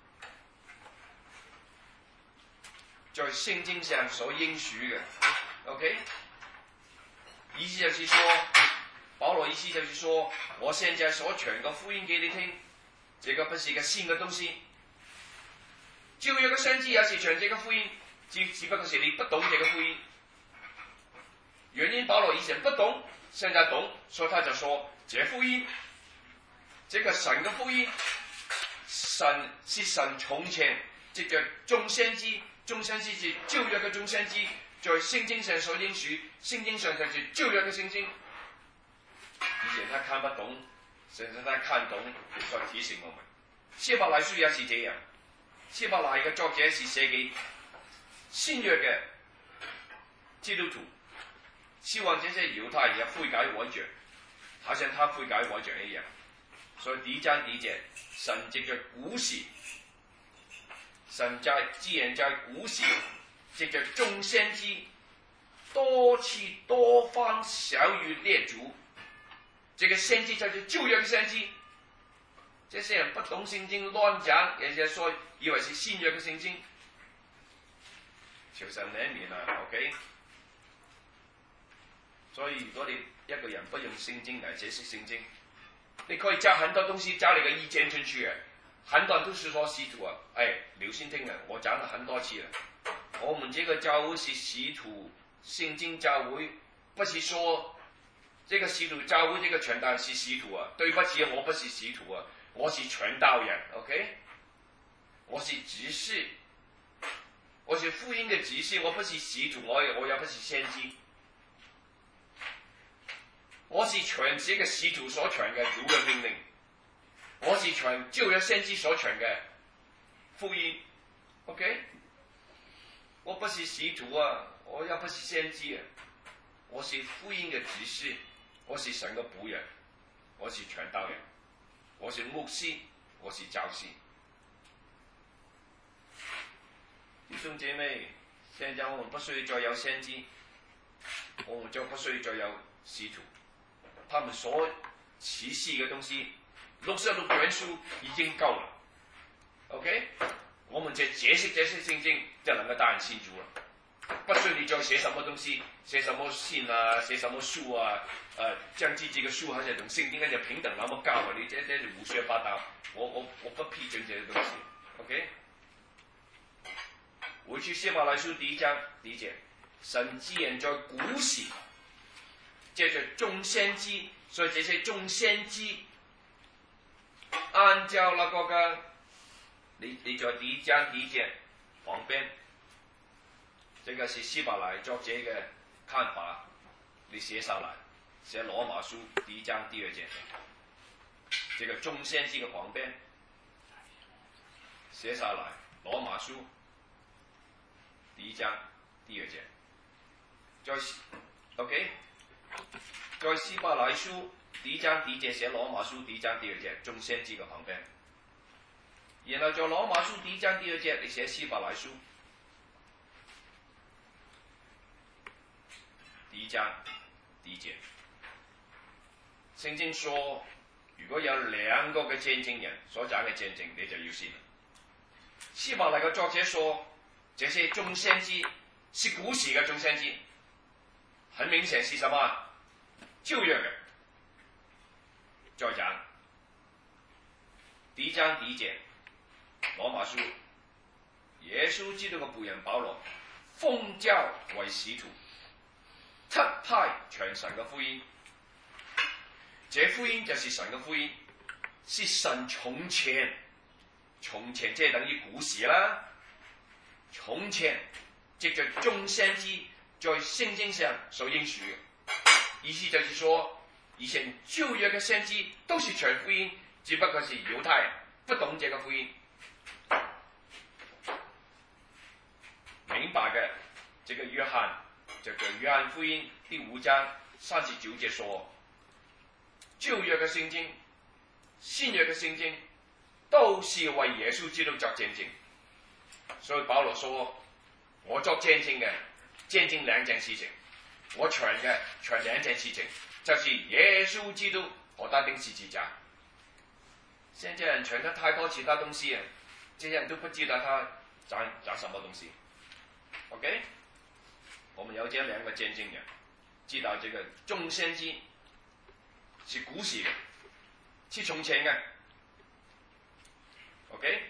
在聖經上所應許嘅 ，OK？ 意思就是說，保羅意思就是說，我現在所傳嘅福音給你聽，這個不是一個新嘅東西。舊約嘅先知也是傳這個福音，只不過是你不懂這個福音。原因保羅以前不懂，現在懂，所以他就說，這福音，這個神嘅福音，神是神從前藉着眾先知。眾先知是舊約嘅眾先知，在聖經上所應許，聖經上就是舊約嘅聖經。以前他看不懂，現在他看懂，所以提醒我們。希伯來書也是這樣，希伯來嘅作者是寫給新約嘅基督徒，希望這些猶太人也悔改改著，好像他悔改改著一樣。所以第1章第1節，神藉着古時。神既然在古時藉着眾先知多次多番曉諭列祖，這個先知就是舊約嘅先知。這些人不懂聖經亂講，人家說以為是新約嘅聖經，求神憐憫啊 ，OK？ 所以如果你一個人不用聖經嚟解釋聖經，你可以加很多東西，加你嘅意見進去嘅。 很多人都是说使徒啊，哎，留心听啊，我讲了很多次了。我们这个教会是使徒圣经教会，不是说这个使徒教会这个传道人是使徒啊。对不起，我不是使徒啊，我是传道人 ，OK？ 我是执事，我是福音的执事，我不是使徒，我也不是先知。我是传这个使徒所传嘅主嘅命令，我是传旧約先知所傳嘅福音 ，OK？ 我不是使徒啊，我也不是先知啊，我是福音嘅執事，我是神嘅僕人，我是傳道人，我是牧師，我是教師。弟兄姐妹，現在我們不需要再有先知，我們就不需要再有使徒。他們所啟示嘅東西，66卷書已經夠了。OK， 我們就解釋這些聖經，就能夠帶人信主了。不需要你再寫什麼東西，寫什麼信啊，寫什麼書啊，將自己嘅書好似同聖經一樣平等那麼高啊！你這胡說八道，我不批准這些東西。OK， 回去希伯來書第1章第1節，神既然在古時借着眾先知，所以這些眾先知按照那個嘅，你在第1章第1節旁邊，這個是希伯來作者嘅看法，你寫上來，寫羅馬書第1章第2節，這個眾先知嘅旁邊寫上來，羅馬書第1章第2節，再 OK。在希伯來書第1章第1節寫羅馬書第1章第2節，眾先知嘅旁邊。然後在羅馬書第1章第2節，你寫希伯來書第1章第1節。聖經說，如果有2個嘅見證人所講嘅見證，你就要信了。希伯來嘅作者說，這些眾先知是古時嘅眾先知，很明顯是什麼？舊約嘅。再講第1章第1節，羅馬書，耶穌基督嘅僕人保羅奉召為使徒，特派傳神嘅福音。這福音就是神嘅福音，是神從前即係等於古時啦。從前藉着眾先知在聖經上所應許嘅。意思就是說，以前舊約嘅先知都是傳福音，只不過是猶太人不懂這個福音。明白嘅，這個約翰就叫約翰福音第5章39節說，舊約嘅聖經、新約嘅聖經都是為耶穌基督作見證。所以保羅說，我作見證嘅，見證2件事情。我傳嘅傳2件事情，就是耶穌基督和他釘十字架。現在人傳得太多其他東西啊，這些人都不知道他講什麼東西。OK， 我們有這2個見證人，知道這個眾先知是古時嘅，是從前嘅。OK，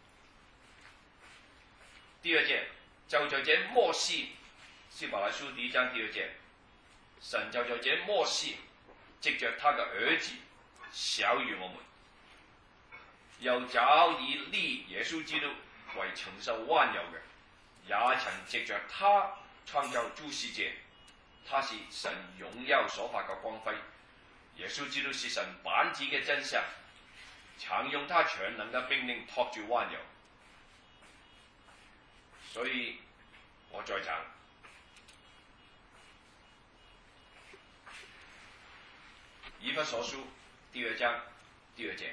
第2節就在這末世。希伯來書第1章第2節，神就在這末世，藉着他的兒子曉諭我們，又早已立耶穌基督為承受萬有嘅，也曾藉着他創造諸世界。他是神榮耀所發嘅光輝，耶穌基督是神bản質嘅真相，常用他全能嘅命令托住萬有。所以我再講。以弗所書第2章第2節，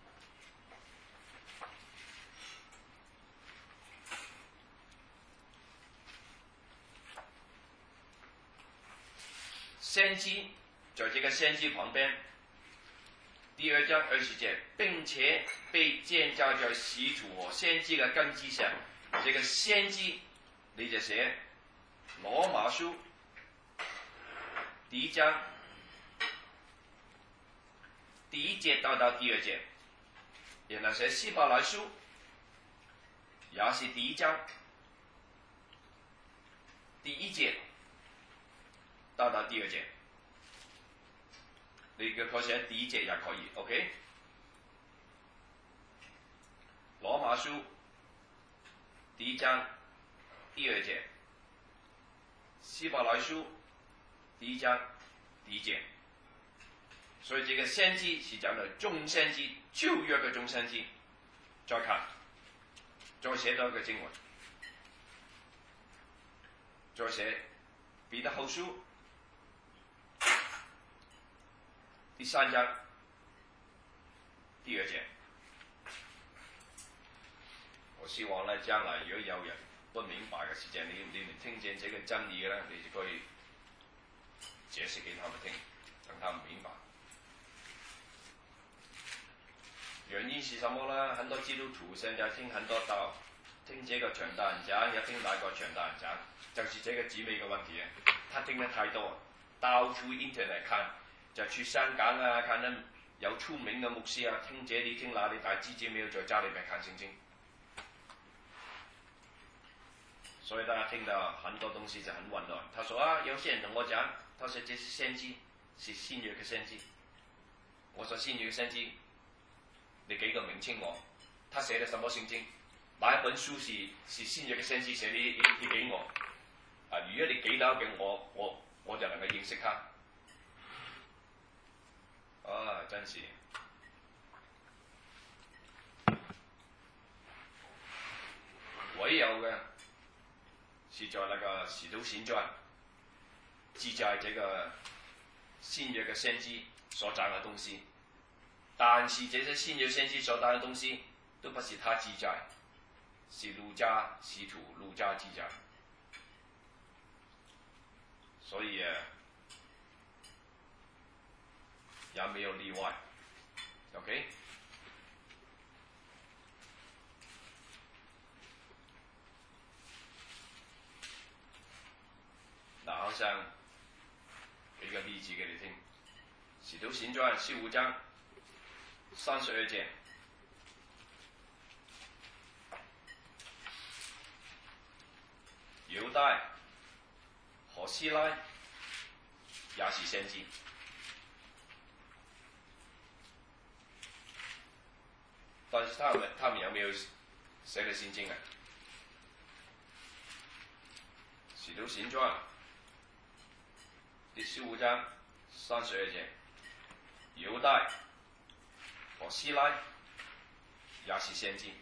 先知在這個先知旁邊，第2章20節，並且被建造在使徒和先知嘅根基上。這個先知你就寫羅馬書第1章。第1節到第2節， 也那些希伯来书也是第1章第1节到第2节，你可写第1节也可以 ，OK？ 罗马书第1章第2节，希伯来书第1章第1节。所以这个先知是讲的众先知，旧约的众先知。再看，再写多一个经文，再写彼得后书第3章第2节。我希望呢，将来如果有人不明白嘅事情，你们听见这个真理呢，你就可以解释给他们听，让他们明白。原因是什么呢？很多基督徒现在听很多道，听这个传道人讲，也听那个传道人讲，就是这个姊妹嘅问题。他听得太多，到处 internet 看，就去香港啊，看那有出名嘅牧师啊，听这里听那里，但自己没有在家里面看圣经。所以大家听到很多东西就很混乱。他说啊，有些人同我讲，他说这是先知，是新约嘅先知。我说新约嘅先知，你给个名称我，他写的什么圣经？哪一本书是新约嘅先知写？你给我。啊，如果你给到给我就能够认识他。啊，真是。唯有嘅是在那个《使徒行传》记载这个新约嘅先知所讲的东西，但是这些新约先知所讲的东西都不是他记载，是路加使徒路加记载，所以也没有例外 ，OK？那好像给个例子给你听，《使徒行传》15章32节，犹大和希拉也是先知，但是他们有没有写了圣经啊？《使徒行传》第15章32节，犹大和希拉也是先知，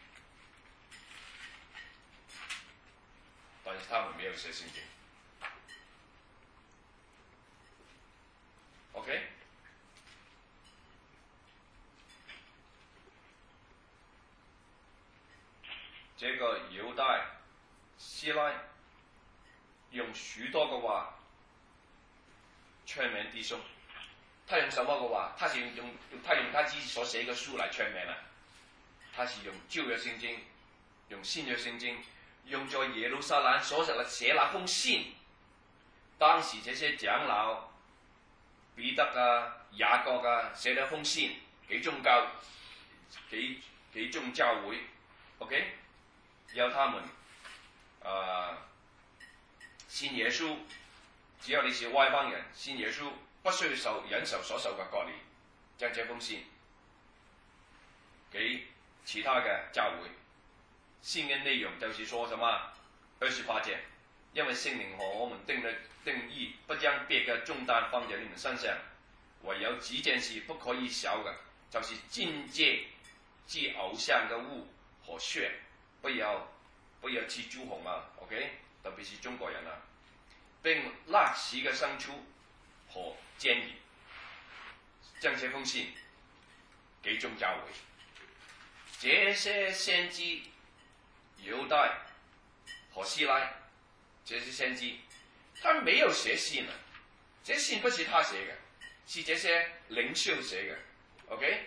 但是他们没有写圣经。OK？ 这个犹大、希拉用许多个话劝勉弟兄，他用什么个话？他用他自己所写嘅书来劝勉啊。他是用旧约圣经，用新约圣经，用在耶路撒冷所写那封信。当时这些长老彼得啊、雅各啊写了封信给众教会 ，OK？ 要他们信耶稣。只要你是外邦人，信耶稣不需要受人所受嘅割礼，将这封信给其他嘅教会。信嘅内容就是说什么？28节，因为圣灵和我们定义，不将别嘅重担放在你们身上，唯有几件事不可以少嘅，就是禁戒祭偶像嘅物和血，不要吃猪红啊 ，OK？ 特别是中国人啊。并勒死嘅牲畜和奸淫，将这封信给众教会。这些先知犹大和希拉，这些先知，他没有写信啊，这信不是他写的，是这些领袖写的 ，OK？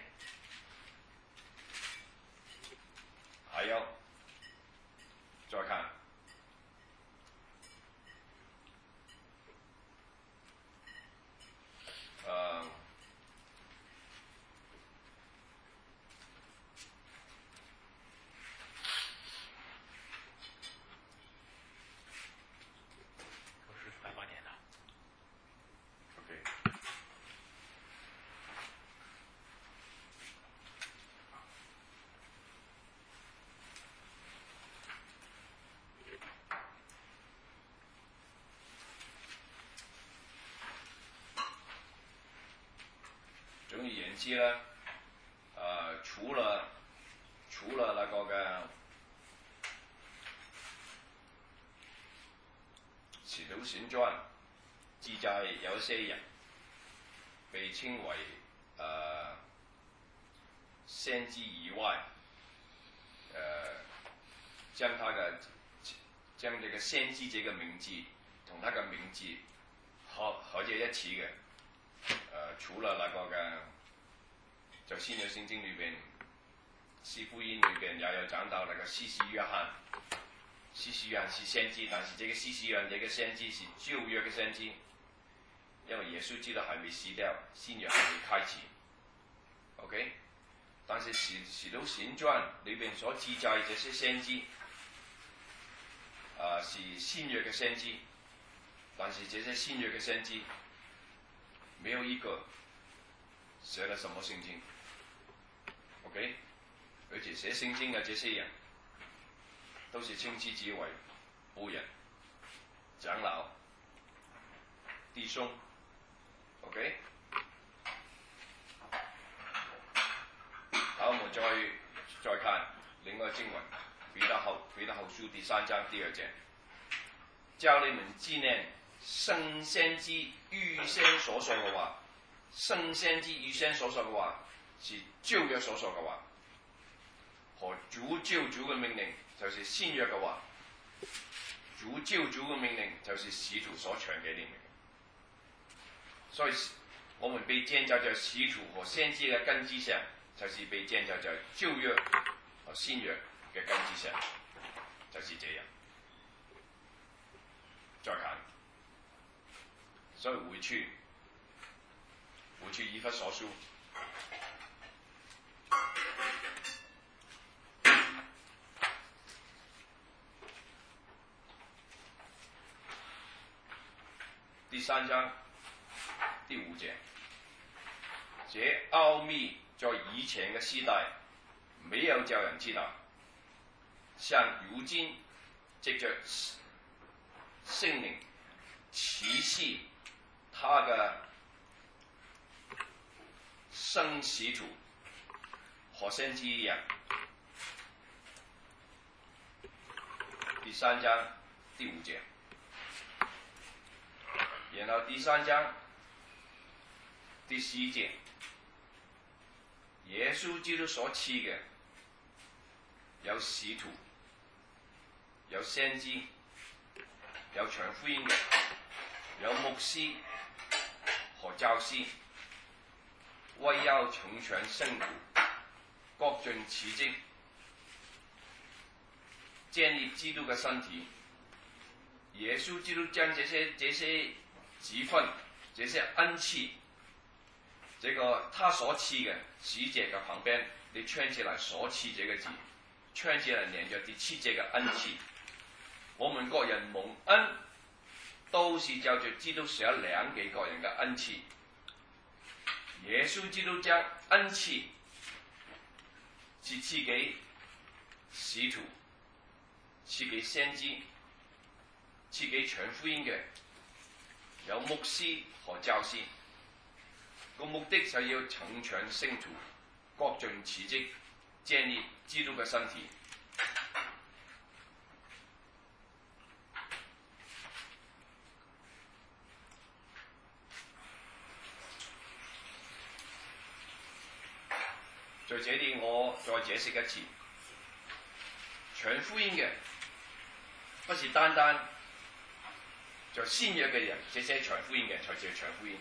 还有，再看。 西呢，除了那個嘅使徒行傳記載有一些人被稱為先知以外，將這個先知這個名字同他嘅名字合在一起嘅，除了那個嘅就新約聖經裏邊，四福音裏邊也有講到那個施洗約翰。施洗約翰是先知，但是這個施洗約翰這個先知是舊約嘅先知，因為耶穌基督還沒死掉，新約還沒開始。OK， 但是使徒行傳裏邊所記載這些先知，是新約嘅先知，但是這些新約嘅先知沒有一個寫了什麼聖經。OK， 而且寫聖經嘅這些人，都是稱自己為僕人、長老、弟兄 ，OK。好，我們再看另外經文，彼得後書第3章第2節，叫你們紀念聖先知預先所說嘅話。聖先知預先所說嘅話是舊約所說嘅話，和主救主嘅命令就是新約嘅話，主救主嘅命令就是使徒所傳給你們。所以，我們被建造在使徒和先知嘅根基上，就是被建造在舊約和新約嘅根基上，就是這樣。再看，所以回去以弗所書。第3章第5節，這奧秘在以前嘅時代沒有叫人知道，像如今藉着聖靈啟示他嘅聖使徒和先知一樣。第3章第5節。然後第3章第11節，耶穌基督所賜嘅有使徒，有先知，有傳福音嘅，有牧師和教師，為要成全聖徒，各盡其職，建立基督嘅身體。耶穌基督將這些職分，這些恩賜，這個他所賜嘅使者嘅旁邊，你圈起來所賜這個字，圈起來連着第7節嘅恩賜。我們各人蒙恩，都是照着基督所量給各人嘅恩賜。耶穌基督將恩賜是賜給使徒，賜給先知，賜給傳福音嘅。有牧師和教師，個目的就要成全聖徒，各盡其職，建立基督嘅身體。在這裏我再解釋一次，傳福音嘅不是單單在新約嘅人，這些傳福音嘅才叫傳福音。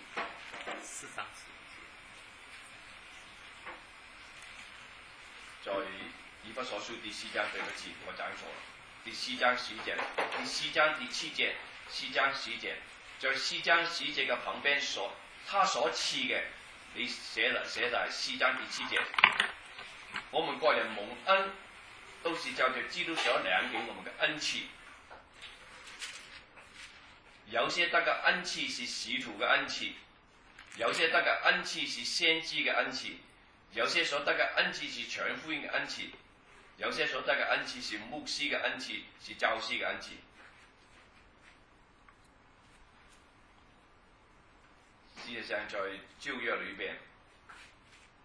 在以弗所書第4章對個字我講錯了，第4章11節，第4章第7節，4章11節，在4章11節嘅旁邊他所賜嘅，你寫在4章第7節。我們各人蒙恩，都是照着基督所量給我們嘅恩賜。有些得嘅恩賜是使徒嘅恩賜，有些得嘅恩賜是先知嘅恩賜，有些所得嘅恩賜是傳福音嘅恩賜，有些所得嘅恩賜是牧師嘅恩賜，是教師嘅恩賜。事實上，在舊約裏邊，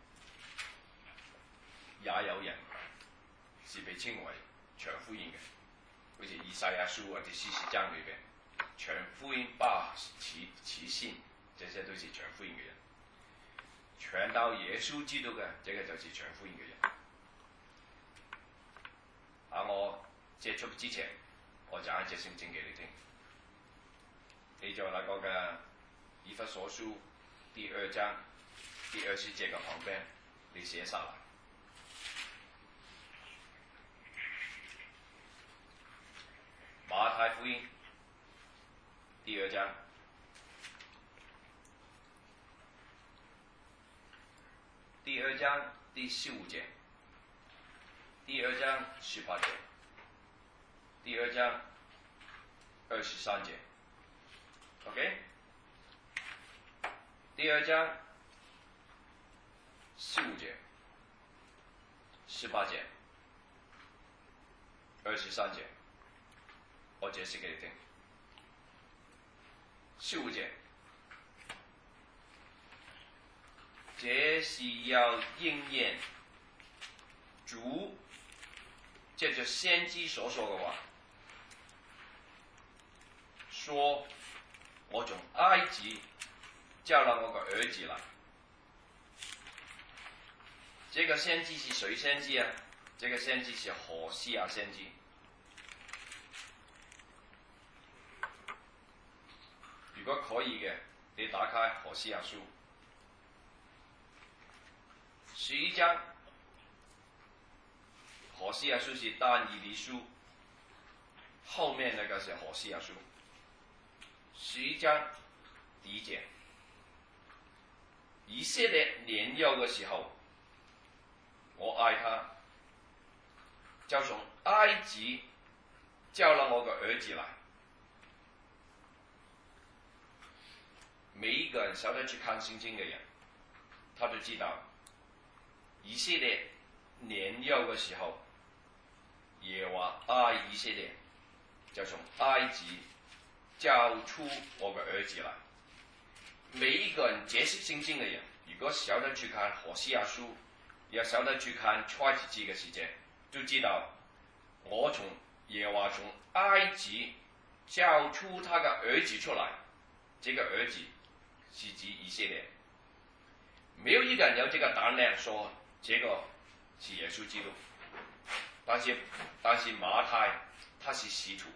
也有人是被稱為傳福音嘅，好似以賽亞書或者士師章裏邊，傳福音報其信，這些都是傳福音嘅人。傳到耶穌基督嘅，這個就是傳福音嘅人。我結束之前，我講一隻聖經給你聽。你在那個嘅以弗所書第2章第20節嘅旁邊，你寫下來。馬太福音第2章第2章第15節，第2章18節，第2章23節。OK， 第2章15節、18節、23節，我解釋給你聽。15節，這是要應驗主借着先知所說嘅話，說我從埃及叫了我個兒子來。這個先知是誰先知啊？這個先知是何西亞先知。如果可以嘅，你打開何西亞書11章。何西亞書是但以理書，後面那個是何西亞書。11章第1節，以色列年幼嘅時候，我愛他，就從埃及叫了我個兒子來。每一個人曉得去看聖經嘅人，他都知道以色列年幼嘅時候，耶和華愛以色列，就從埃及叫出我個兒子來。每一個人解釋聖經嘅人，如果曉得去看何西亞書，也曉得去看出埃及記嘅時節，都知道我從耶和華從埃及叫出他嘅兒子出來，這個兒子是指以色列。沒有一個人有這個膽量說這個是耶穌基督，但是馬太他是使徒，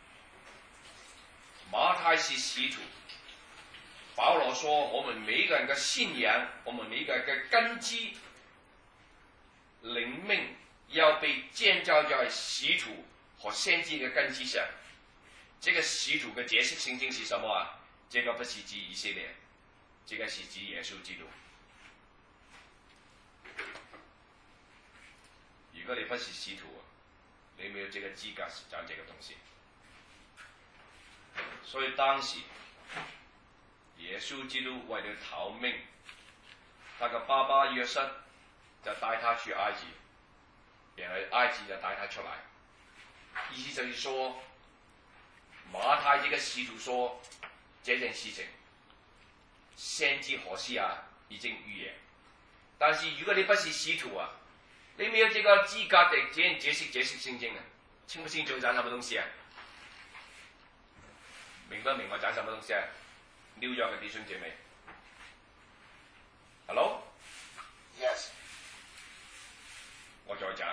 馬太是使徒。保羅說我們每一個人嘅信仰，我們每一個人嘅根基靈命要被建造在使徒和先知嘅根基上。這個使徒嘅解釋聖經是什麼啊？這個不是指以色列，這個是指耶穌基督。如果你不是使徒，你沒有這個資格講這個東西。所以當時耶穌基督為了逃命，他嘅爸爸約瑟就帶他去埃及，然後埃及就帶他出來。意思就是說，馬太這個使徒說這件事情，先知何西亞已經預言。但是如果你不是使徒啊，你沒有這個資格的這樣解釋聖經啊，清不清楚講什麼東西啊？明不明我講什麼東西啊？紐約嘅弟兄姐妹 ，Hello？ Yes。 我再講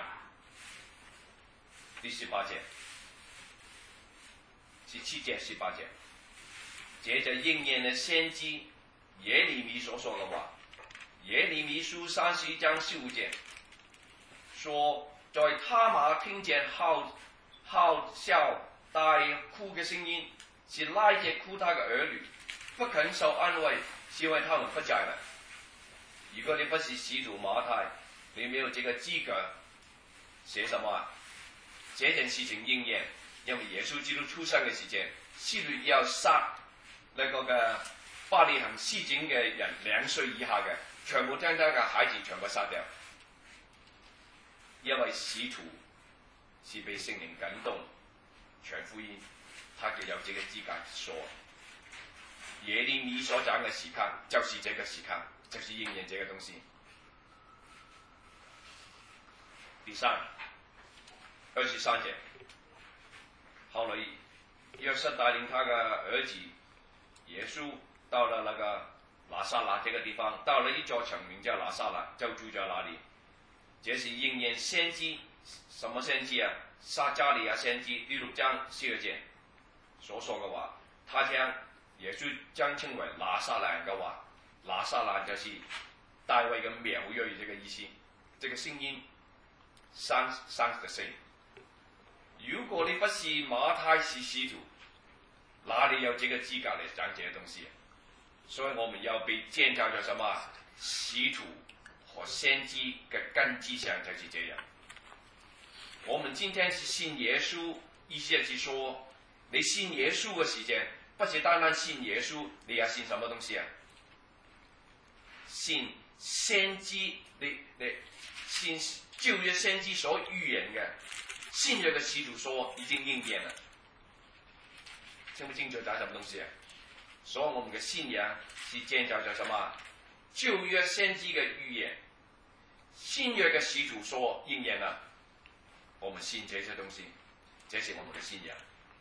第18節、17節、18節，這就應驗了先知耶利米所說嘅話。耶利米書31章15節說，在他瑪聽見號角大哭嘅聲音，是拉結哭他嘅兒女，不肯受安慰，是因為他們不在了。如果你不是使徒馬太，你沒有這個資格寫什麼啊？這件事情應驗，因為耶穌基督出生嘅時節，希律要殺那個嘅伯利恆市井嘅人2歲以下嘅，全部將他嘅孩子全部殺掉。因為使徒是被聖靈感動傳福音，他就有這個資格說耶利米所講嘅時刻就是這個時刻，就是應驗這個東西。 第23节。后来约瑟带领他的儿子耶稣到了那个拿撒勒这个地方，到了一座城名叫拿撒勒，就住在那里。这是应验先知，什么先知啊？撒加利亚先知第6章12节所说的话，他将耶稣将稱為拿撒勒人嘅話，拿撒勒就是大衛嘅苗裔這個意思。這個聲音生的聲。如果你不是馬太是使徒，哪裡有這個資格嚟講這些東西？所以我們要被建造在什麼？使徒和先知嘅根基上，就是這樣。我們今天是信耶穌，意思是說，你信耶穌嘅時間，不是單單信耶穌，你要信什麼東西啊？信先知，你信舊約先知所預言嘅，新約嘅使徒說已經應驗了。清不清楚講什麼東西啊？所以我們嘅信仰是建造在什麼？舊約先知嘅預言，新約嘅使徒說應驗了。我們信這些東西，這是我們的信仰。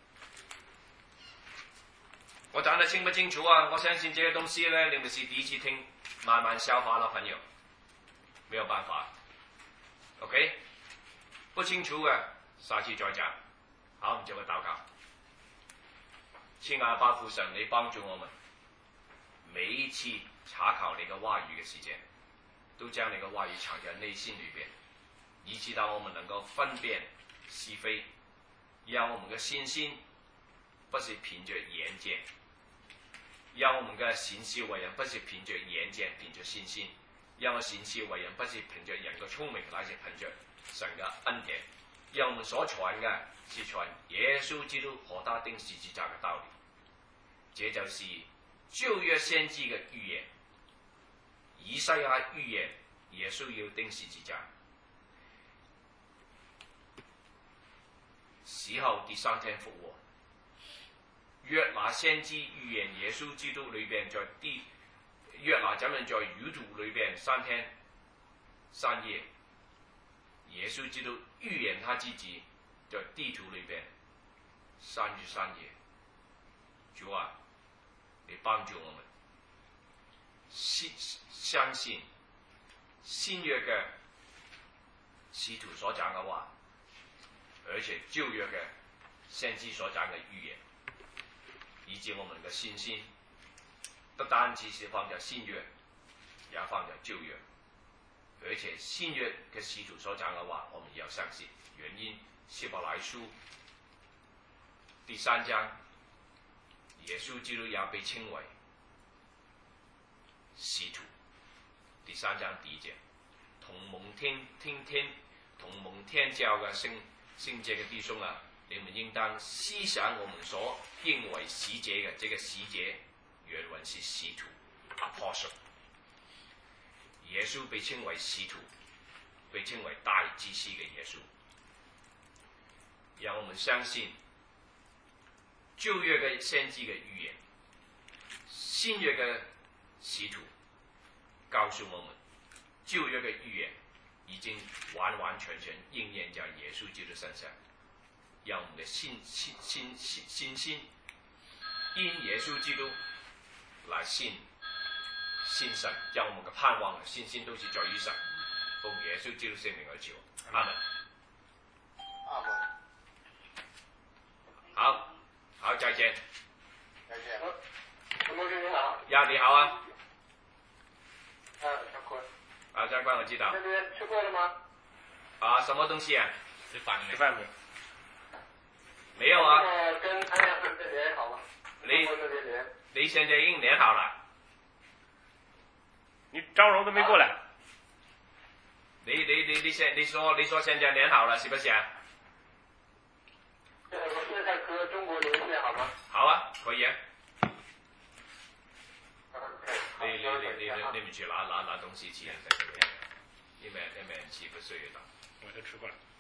我講得清不清楚啊？我相信這些東西呢，你們是第一次聽，慢慢消化了，朋友，沒有辦法。OK， 不清楚嘅，下次再講。好，我們就會禱告。親愛的爸父神，你幫助我們，每一次查考你嘅話語嘅時間，都將你嘅話語藏在內心裏邊。以致到我們能夠分辨是非，讓我們的信心不是憑着眼見，讓我們的行事為人不是憑着眼見，憑着信心，讓我行事為人不是憑着人的聰明，乃是憑着神的恩典。讓我們所傳的是傳耶穌基督和他釘十字架的道理，這就是舊約先知的預言。以賽亞預言耶穌要釘十字架，死後第3天復活。約拿先知預言耶穌基督裏邊約拿怎樣在魚肚裏邊3天3夜，耶穌基督預言他自己在地土裏邊3日3夜。主啊，你幫助我們相信新約嘅使徒所講嘅話，而且舊約嘅先知所講嘅預言，以致我們嘅信心不單只是放在新約，也放在舊約，而且新約嘅使徒所講嘅話，我們要相信。原因希伯來書第3章，耶穌基督也被稱為使徒。第3章第1節，同蒙天教嘅聖潔嘅弟兄啊，你們應當思想我們所認為使者嘅，這個使者原文是使徒 Apostle。耶穌被稱為使徒，被稱為大祭司嘅耶穌。讓我們相信舊約嘅先知嘅預言，新約嘅使徒告訴我們，舊約嘅預言已經完完全全應驗在耶穌基督身上。讓我們的信心因耶穌基督來信神，讓我們的盼望和信心都是在於神。奉耶穌基督聖名而求，阿門。 阿門。 好，再見。 再見。 陈同学你好。 呀，你好啊。 张坤。 张坤，我知道。 那边吃过了吗？ 什麼東西啊？ 吃飯沒？ 吃飯沒？ 沒有啊。 跟安陽那邊連好了。 你現在已經連好了。 你張榮都沒過來。 你說現在連好了，是不是啊？ 我現在和中國連線好嗎？ 好啊，可以啊。你們去拿東西吃，你們去不需要的。 我都吃過了。